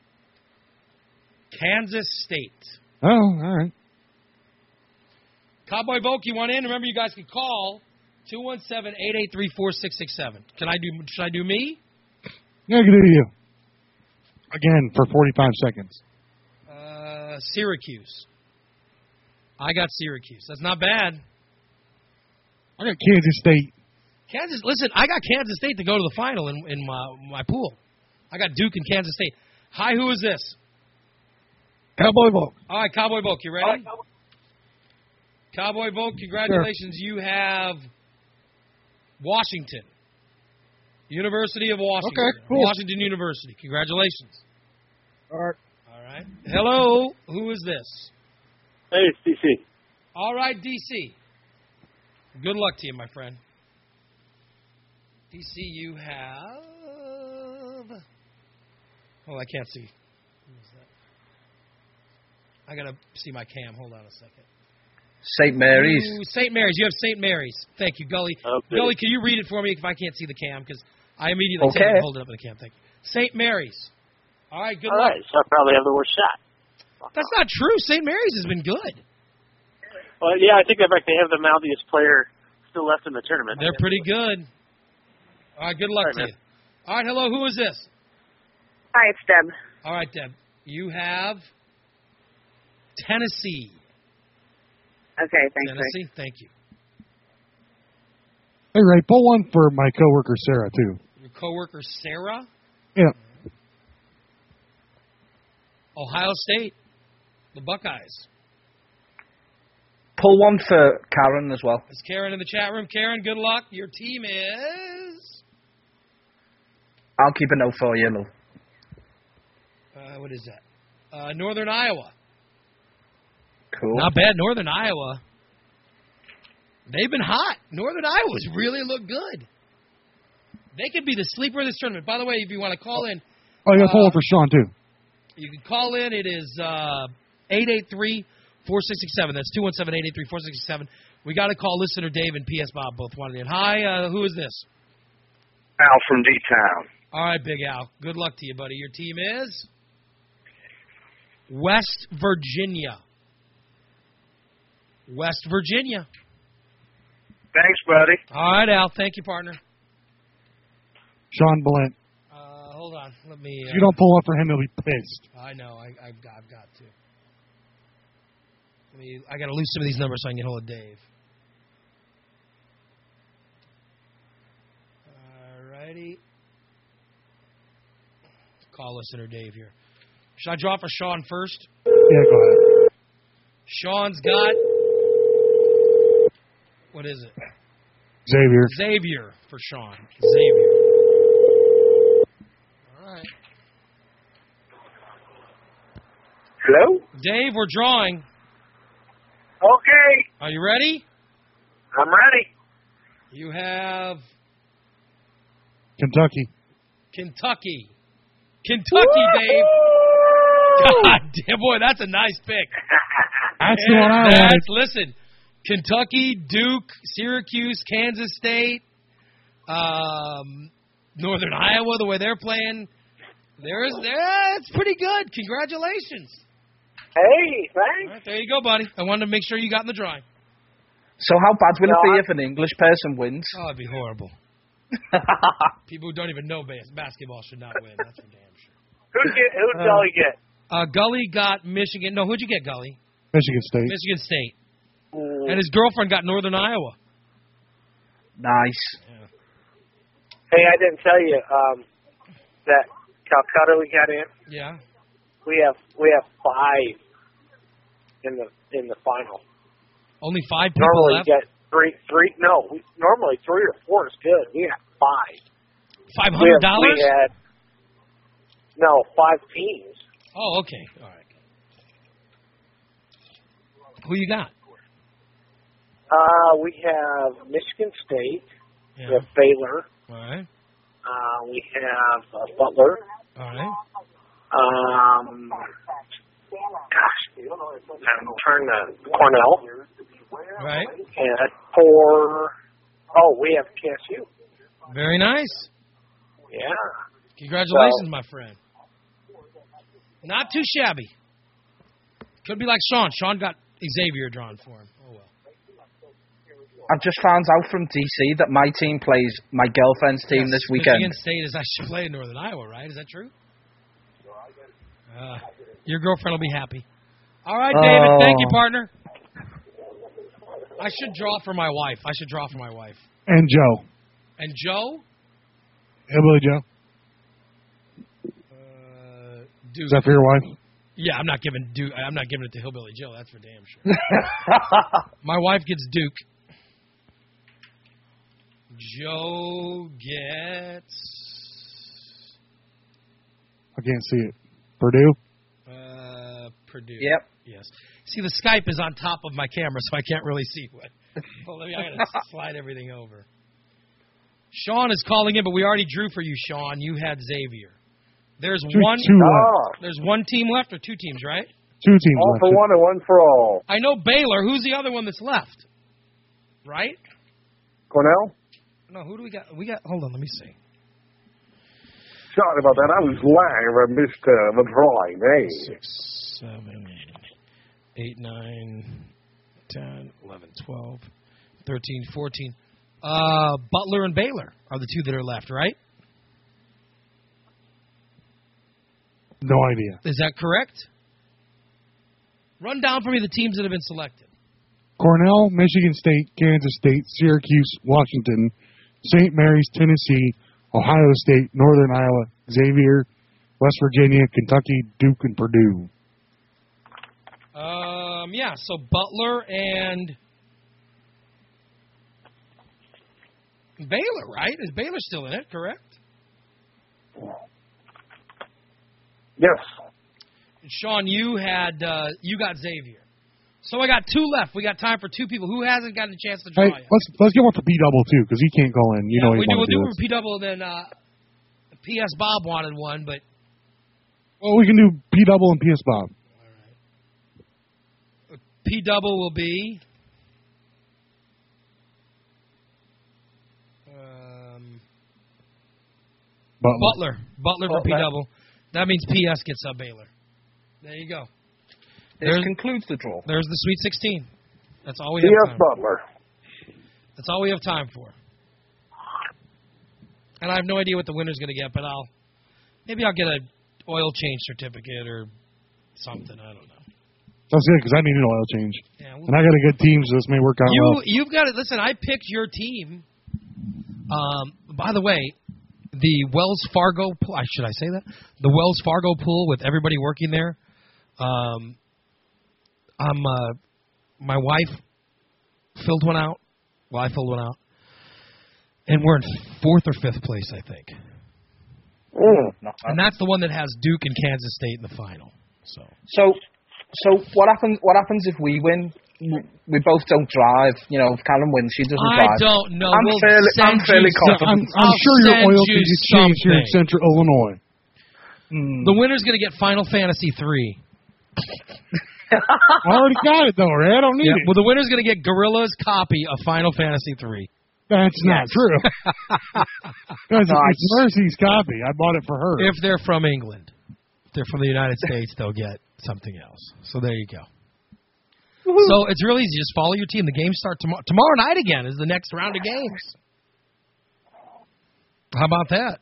S2: Kansas State.
S4: Oh, all right.
S2: Cowboy Volk, you want in? Remember, you guys can call two one seven, eight eight three, four six six seven. Can I do? Should I do me?
S4: Yeah, I can do you. Again for forty-five seconds.
S2: Uh, Syracuse. I got Syracuse. That's not bad.
S4: I got Kansas State.
S2: Kansas. Listen, I got Kansas State to go to the final in, in my my pool. I got Duke and Kansas State. Hi, who is this?
S4: Cowboy Volk.
S2: All right, Cowboy Volk, you ready? Cowboy Volk, congratulations. Sure. You have Washington. University of Washington.
S4: Okay, cool.
S2: Washington University. Congratulations.
S4: All right.
S2: All right. Hello, who is this?
S7: Hey, it's D C.
S2: All right, D C. Good luck to you, my friend. D C, you have... Oh, I can't see. Who is that? I got to see my cam. Hold on a second.
S3: Saint Mary's.
S2: Ooh, Saint Mary's. You have Saint Mary's. Thank you, Gully.
S7: Okay.
S2: Gully, can you read it for me if I can't see the cam? Because I immediately
S3: Okay.
S2: said hold it up in the cam. Thank you. Saint Mary's. All right, good
S7: All
S2: luck.
S7: right, so I probably have the worst shot.
S2: That's not true. Saint Mary's has been good.
S7: Well, yeah, I think they might they have the mouthiest player still left in the tournament.
S2: They're pretty good. All right, good luck
S7: All right,
S2: to
S7: man.
S2: you. All right, hello, who is this?
S8: Hi, it's Deb.
S2: All right, Deb. You have Tennessee.
S8: Okay, thanks.
S2: Tennessee, thank you.
S4: Hey, Ray, pull one for my coworker Sarah too.
S2: Your coworker Sarah,
S4: Yeah.
S2: Ohio State, the Buckeyes.
S3: Pull one for Karen as well.
S2: Is Karen in the chat room? Karen, good luck. Your team is...
S3: I'll keep a note for you, love.
S2: Uh, what is that? Uh, Northern Iowa.
S3: Cool.
S2: Not bad. Northern Iowa. They've been hot. Northern Iowa's really look good. They could be the sleeper of this tournament. By the way, if you want to call in...
S4: Oh, you got to pull
S2: uh,
S4: one for Sean too.
S2: You can call in. It is uh, eight eight three, four six six seven. That's two one seven, eight eight three, four six six seven. We got to call listener Dave and P S Bob both wanted in. Hi, uh, who is this?
S5: Al from D-Town.
S2: All right, Big Al. Good luck to you, buddy. Your team is West Virginia. West Virginia.
S5: Thanks, buddy.
S2: All right, Al. Thank you, partner.
S4: Sean Blunt.
S2: Uh, hold on. Let me... Uh,
S4: If you don't pull one for him, he'll be pissed.
S2: I know. I, I've, got, I've got to. Let me, I got to lose some of these numbers so I can get hold of Dave. All righty. Call listener Dave here. Should I draw for Sean first?
S4: Yeah, go ahead.
S2: Sean's got... What is it?
S4: Xavier.
S2: Xavier for Sean. Xavier. All right.
S5: Hello?
S2: Dave, we're drawing.
S5: Okay,
S2: Are you ready?
S5: I'm ready.
S2: You have
S4: Kentucky.
S2: Kentucky. Kentucky, Dave. God damn, boy, that's a nice pick.
S4: That's the one I
S2: That's-
S4: wanted.
S2: Listen, Kentucky, Duke, Syracuse, Kansas State, um, Northern Iowa, the way they're playing, there's there. It's pretty good. Congratulations.
S5: Hey,
S2: All
S5: thanks.
S2: right, there you go, buddy. I wanted to make sure you got in the drawing.
S3: So how bad will
S5: No,
S3: it be
S5: I-
S3: if an English person wins?
S2: Oh, it'd be horrible. People who don't even know bas- basketball should not win. That's for damn sure.
S7: Who'd get? Who'd Gully get?
S2: Uh, Gully got Michigan. No, who'd you get, Gully?
S4: Michigan State.
S2: Michigan State.
S7: Mm.
S2: And his girlfriend got Northern Iowa.
S3: Nice.
S2: Yeah.
S7: Hey, I didn't tell you um, that Calcutta we got in.
S2: Yeah.
S7: We have we have five in the in the final.
S2: Only five people
S7: Normally
S2: left.
S7: we get three three. No, we, normally three or four is good. We have five.
S2: Five
S7: We
S2: hundred
S7: have-
S2: dollars.
S7: We had no five teams.
S2: Oh, okay. All right. Who you got?
S7: Uh, we have Michigan State.
S2: Yeah.
S7: We have Baylor.
S2: All right.
S7: Uh, we have uh, Butler.
S2: All right.
S7: Um, gosh, I'm trying to Cornell.
S2: Right.
S7: And for oh, we have K S U.
S2: Very nice.
S7: Yeah.
S2: Congratulations,
S7: So-
S2: my friend. Not too shabby. Could be like Sean. Sean got Xavier drawn for him. Oh well.
S3: I've just found out from D C that my team plays my girlfriend's team
S2: Yes,
S3: this weekend.
S2: Michigan State is actually playing Northern Iowa, right? Is that true? Uh, your girlfriend will be happy. All right, David.
S3: Oh.
S2: Thank you, partner. I should draw for my wife. I should draw for my wife.
S4: And Joe.
S2: And Joe?
S4: Hillbilly Joe.
S2: Uh, Duke.
S4: Is that for your wife?
S2: Yeah, I'm not giving Duke. I'm not giving it to Hillbilly Joe. That's for damn sure. My wife gets Duke. Joe gets.
S4: I can't see it. Purdue?
S2: Uh, Purdue.
S3: Yep.
S2: Yes. See, the Skype is on top of my camera, so I can't really see what. Well, let me, I gotta slide everything over. Sean is calling in, but we already drew for you, Sean. You had Xavier. There's
S4: Two,
S2: one.
S4: two left.
S2: There's one team left, or two teams, right?
S4: Two teams
S10: All
S4: left.
S10: for one and one for all.
S2: I know Baylor. Who's the other one that's left? Right?
S10: Cornell?
S2: No. Who do we got? We got. Hold on. Let me see.
S10: Sorry about that. I was live and missed uh, the drawing. Hey.
S2: Six, seven, eight, nine, ten, eleven, twelve, thirteen, fourteen. Uh, Butler and Baylor are the two that are left, right?
S4: No idea.
S2: Is that correct? Run down for me the teams that have been selected.
S4: Cornell, Michigan State, Kansas State, Syracuse, Washington, Saint Mary's, Tennessee, Ohio State, Northern Iowa, Xavier, West Virginia, Kentucky, Duke, and Purdue.
S2: Um, yeah, so Butler and Baylor, right? Is Baylor still in it, correct?
S10: Yes.
S2: And Sean, you had uh, you got Xavier. So I got two left. We got time for two people. Who hasn't gotten a chance to draw
S4: Hey,
S2: yet?
S4: let's let's get one for P double too, because he can't call in. You
S2: yeah,
S4: know
S2: we
S4: he
S2: do. We'll
S4: wants to
S2: do
S4: do
S2: it
S4: this.
S2: for P double. Then uh, P S Bob wanted one, but
S4: Well, we can do P double and P S Bob.
S2: P double will be. Um,
S4: Butler.
S2: Butler. Butler for P
S3: Butler.
S2: double. That means P S gets up Baylor. There you go.
S3: This
S2: There's,
S3: concludes the draw.
S2: there's the Sweet sixteen. That's all we
S10: P
S2: have
S10: S
S2: time.
S10: Butler.
S2: That's all we have time for. And I have no idea what the winner's going to get, but I'll maybe I'll get a oil change certificate or something. I don't know.
S4: That's good, because I need an oil change.
S2: Yeah, we'll
S4: And I got a good team, so this may work out
S2: You
S4: well.
S2: you've got to listen. I picked your team. Um, by the way, the Wells Fargo pool. Should I say that? The Wells Fargo pool with everybody working there. Um, I'm uh, my wife filled one out. Well, I filled one out, and we're in fourth or fifth place, I think.
S10: Mm.
S2: And that's the one that has Duke and Kansas State in the final. So
S3: So, so what happens? What happens if we win? We- We both don't drive. You know, if Callum wins, she doesn't
S2: I
S3: drive.
S2: don't know.
S3: I'm
S2: We'll
S3: fairly,
S2: send
S3: I'm fairly
S2: you
S3: confident.
S4: I'm, I'm
S2: I'll
S4: sure your
S2: send
S4: oil
S2: you
S4: can get changed here in
S2: something.
S4: Central Illinois.
S3: Mm.
S2: The winner's going to get Final Fantasy three.
S4: I already got it, though, Ray. I don't need
S2: Yeah,
S4: it.
S2: well, the winner's going to get Gorilla's copy of Final Fantasy three.
S4: That's not true. That's,
S3: No,
S4: it's Mercy's copy. I bought it for her.
S2: If they're from England. If they're from the United States, they'll get something else. So there you go. So it's real easy. Just follow your team. The games start tomorrow. Tomorrow night again is the next round of games. How about that?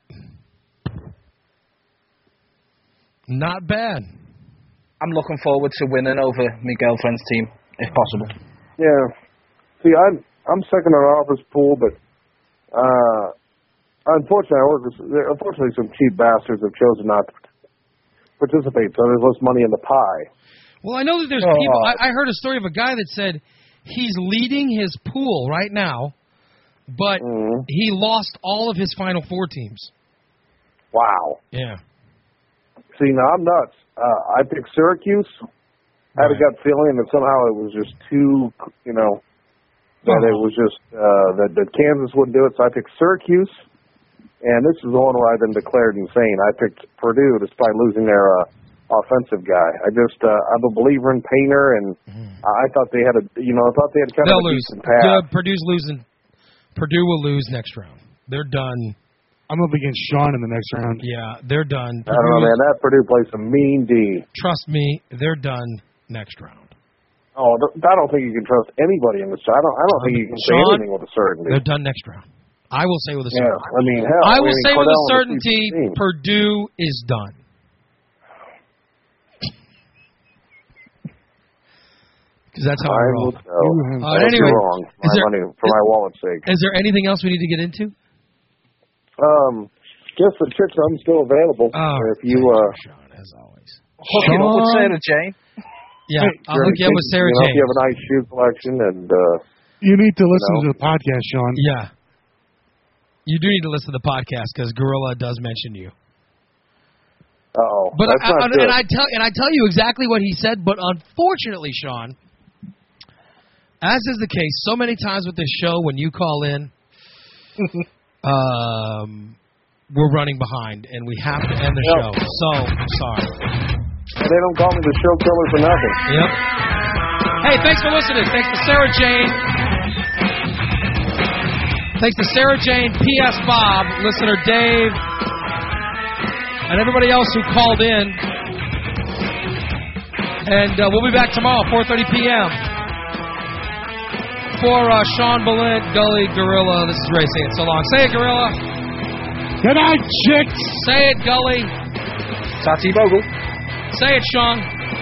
S2: Not bad.
S3: I'm looking forward to winning over my girlfriend's team, if possible.
S10: Yeah. See, I'm I'm second in our office pool, but uh, unfortunately, I work with, unfortunately, some cheap bastards have chosen not to participate, so there's less money in the pie.
S2: Well, I know that there's
S10: Oh.
S2: people. I, I heard a story of a guy that said he's leading his pool right now, but
S10: Mm-hmm.
S2: he lost all of his Final Four teams.
S10: Wow.
S2: Yeah.
S10: See, now I'm nuts. Uh, I picked Syracuse. I had a gut feeling that somehow it was just too, you know, that it was just uh, that, that Kansas wouldn't do it. So I picked Syracuse, and this is the one where I've been declared insane. I picked Purdue despite losing their uh, offensive guy. I just, uh, I'm a believer in Painter, and I thought they had a, you know, I thought they had kind
S2: They'll
S10: of a
S2: lose.
S10: decent path.
S2: Uh, Purdue's losing. Purdue will lose next round. They're done.
S4: I'm up against Sean in the next round.
S2: Yeah, they're done.
S10: I don't know,
S2: Purdue
S10: man.
S2: is-
S10: That Purdue plays some mean D.
S2: Trust me, they're done next round.
S10: Oh, th- I don't think you can trust anybody in this. I don't. I don't think you can say
S2: Sean,
S10: anything with a certainty.
S2: They're done next round. I will say with a
S10: Yeah,
S2: certainty.
S10: I mean, hell.
S2: I will
S10: mean,
S2: say with
S10: Cordell
S2: a
S10: in the
S2: certainty,
S10: Sweet sixteen.
S2: Purdue is done. Because that's how I
S10: Time
S2: roll.
S10: will tell.
S2: Uh,
S10: Unless
S2: anyway,
S10: you're wrong. For
S2: is
S10: my
S2: there-
S10: money, for my wallet's sake.
S2: Is there anything else we need to get into?
S10: Um, just the chicks, I'm still available.
S2: Oh,
S10: if you, uh,
S2: as always.
S3: Hook it up with Sarah Jane.
S2: Yeah, I'll hook you up with Sarah
S10: you know,
S2: Jane.
S10: If you have a nice shoe collection, and uh,
S4: You need to listen
S10: No.
S4: to the podcast, Sean.
S2: Yeah. You do need to listen to the podcast because Gorilla does mention you.
S10: oh,
S2: But
S10: that's
S2: I,
S10: not
S2: I,
S10: good.
S2: and I tell and I tell you exactly what he said. But unfortunately, Sean, as is the case so many times with this show, when you call in, um, we're running behind and we have to end the
S10: Yep.
S2: show. So sorry.
S10: And they don't call me the show killer for nothing.
S2: Yep. Hey, thanks for listening. Thanks to Sarah Jane. Thanks to Sarah Jane, P S Bob, listener Dave, and everybody else who called in. And uh, we'll be back tomorrow, four thirty p.m. For uh, Sean Balint, Gully, Gorilla, this is Ray saying so long. Say it, Gorilla.
S4: Good night, chicks.
S2: Say it, Gully.
S3: Tati Bogle.
S2: Say it, Sean.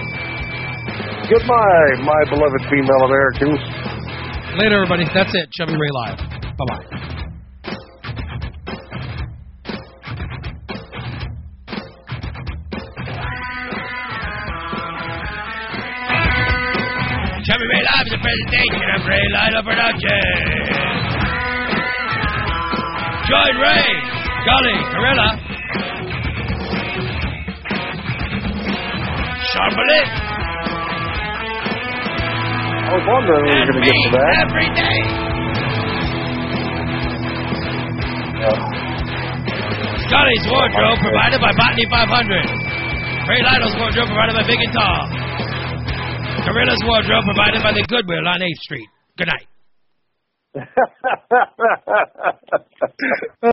S10: Goodbye, my beloved female Americans.
S2: Later, everybody. That's it. Chubby Ray Live. Bye-bye. Chubby Ray Live is a presentation of Ray Lila Production. Join Ray, Gully, Gorilla, Sean Balint,
S10: I was wondering when we were
S2: and
S10: going to
S2: me
S10: get to that.
S2: every day. Gully's wardrobe provided by Botany five hundred. Ray Lila's wardrobe provided by Big and Tall. Gorilla's wardrobe provided by the Goodwill on eighth Street. Good night.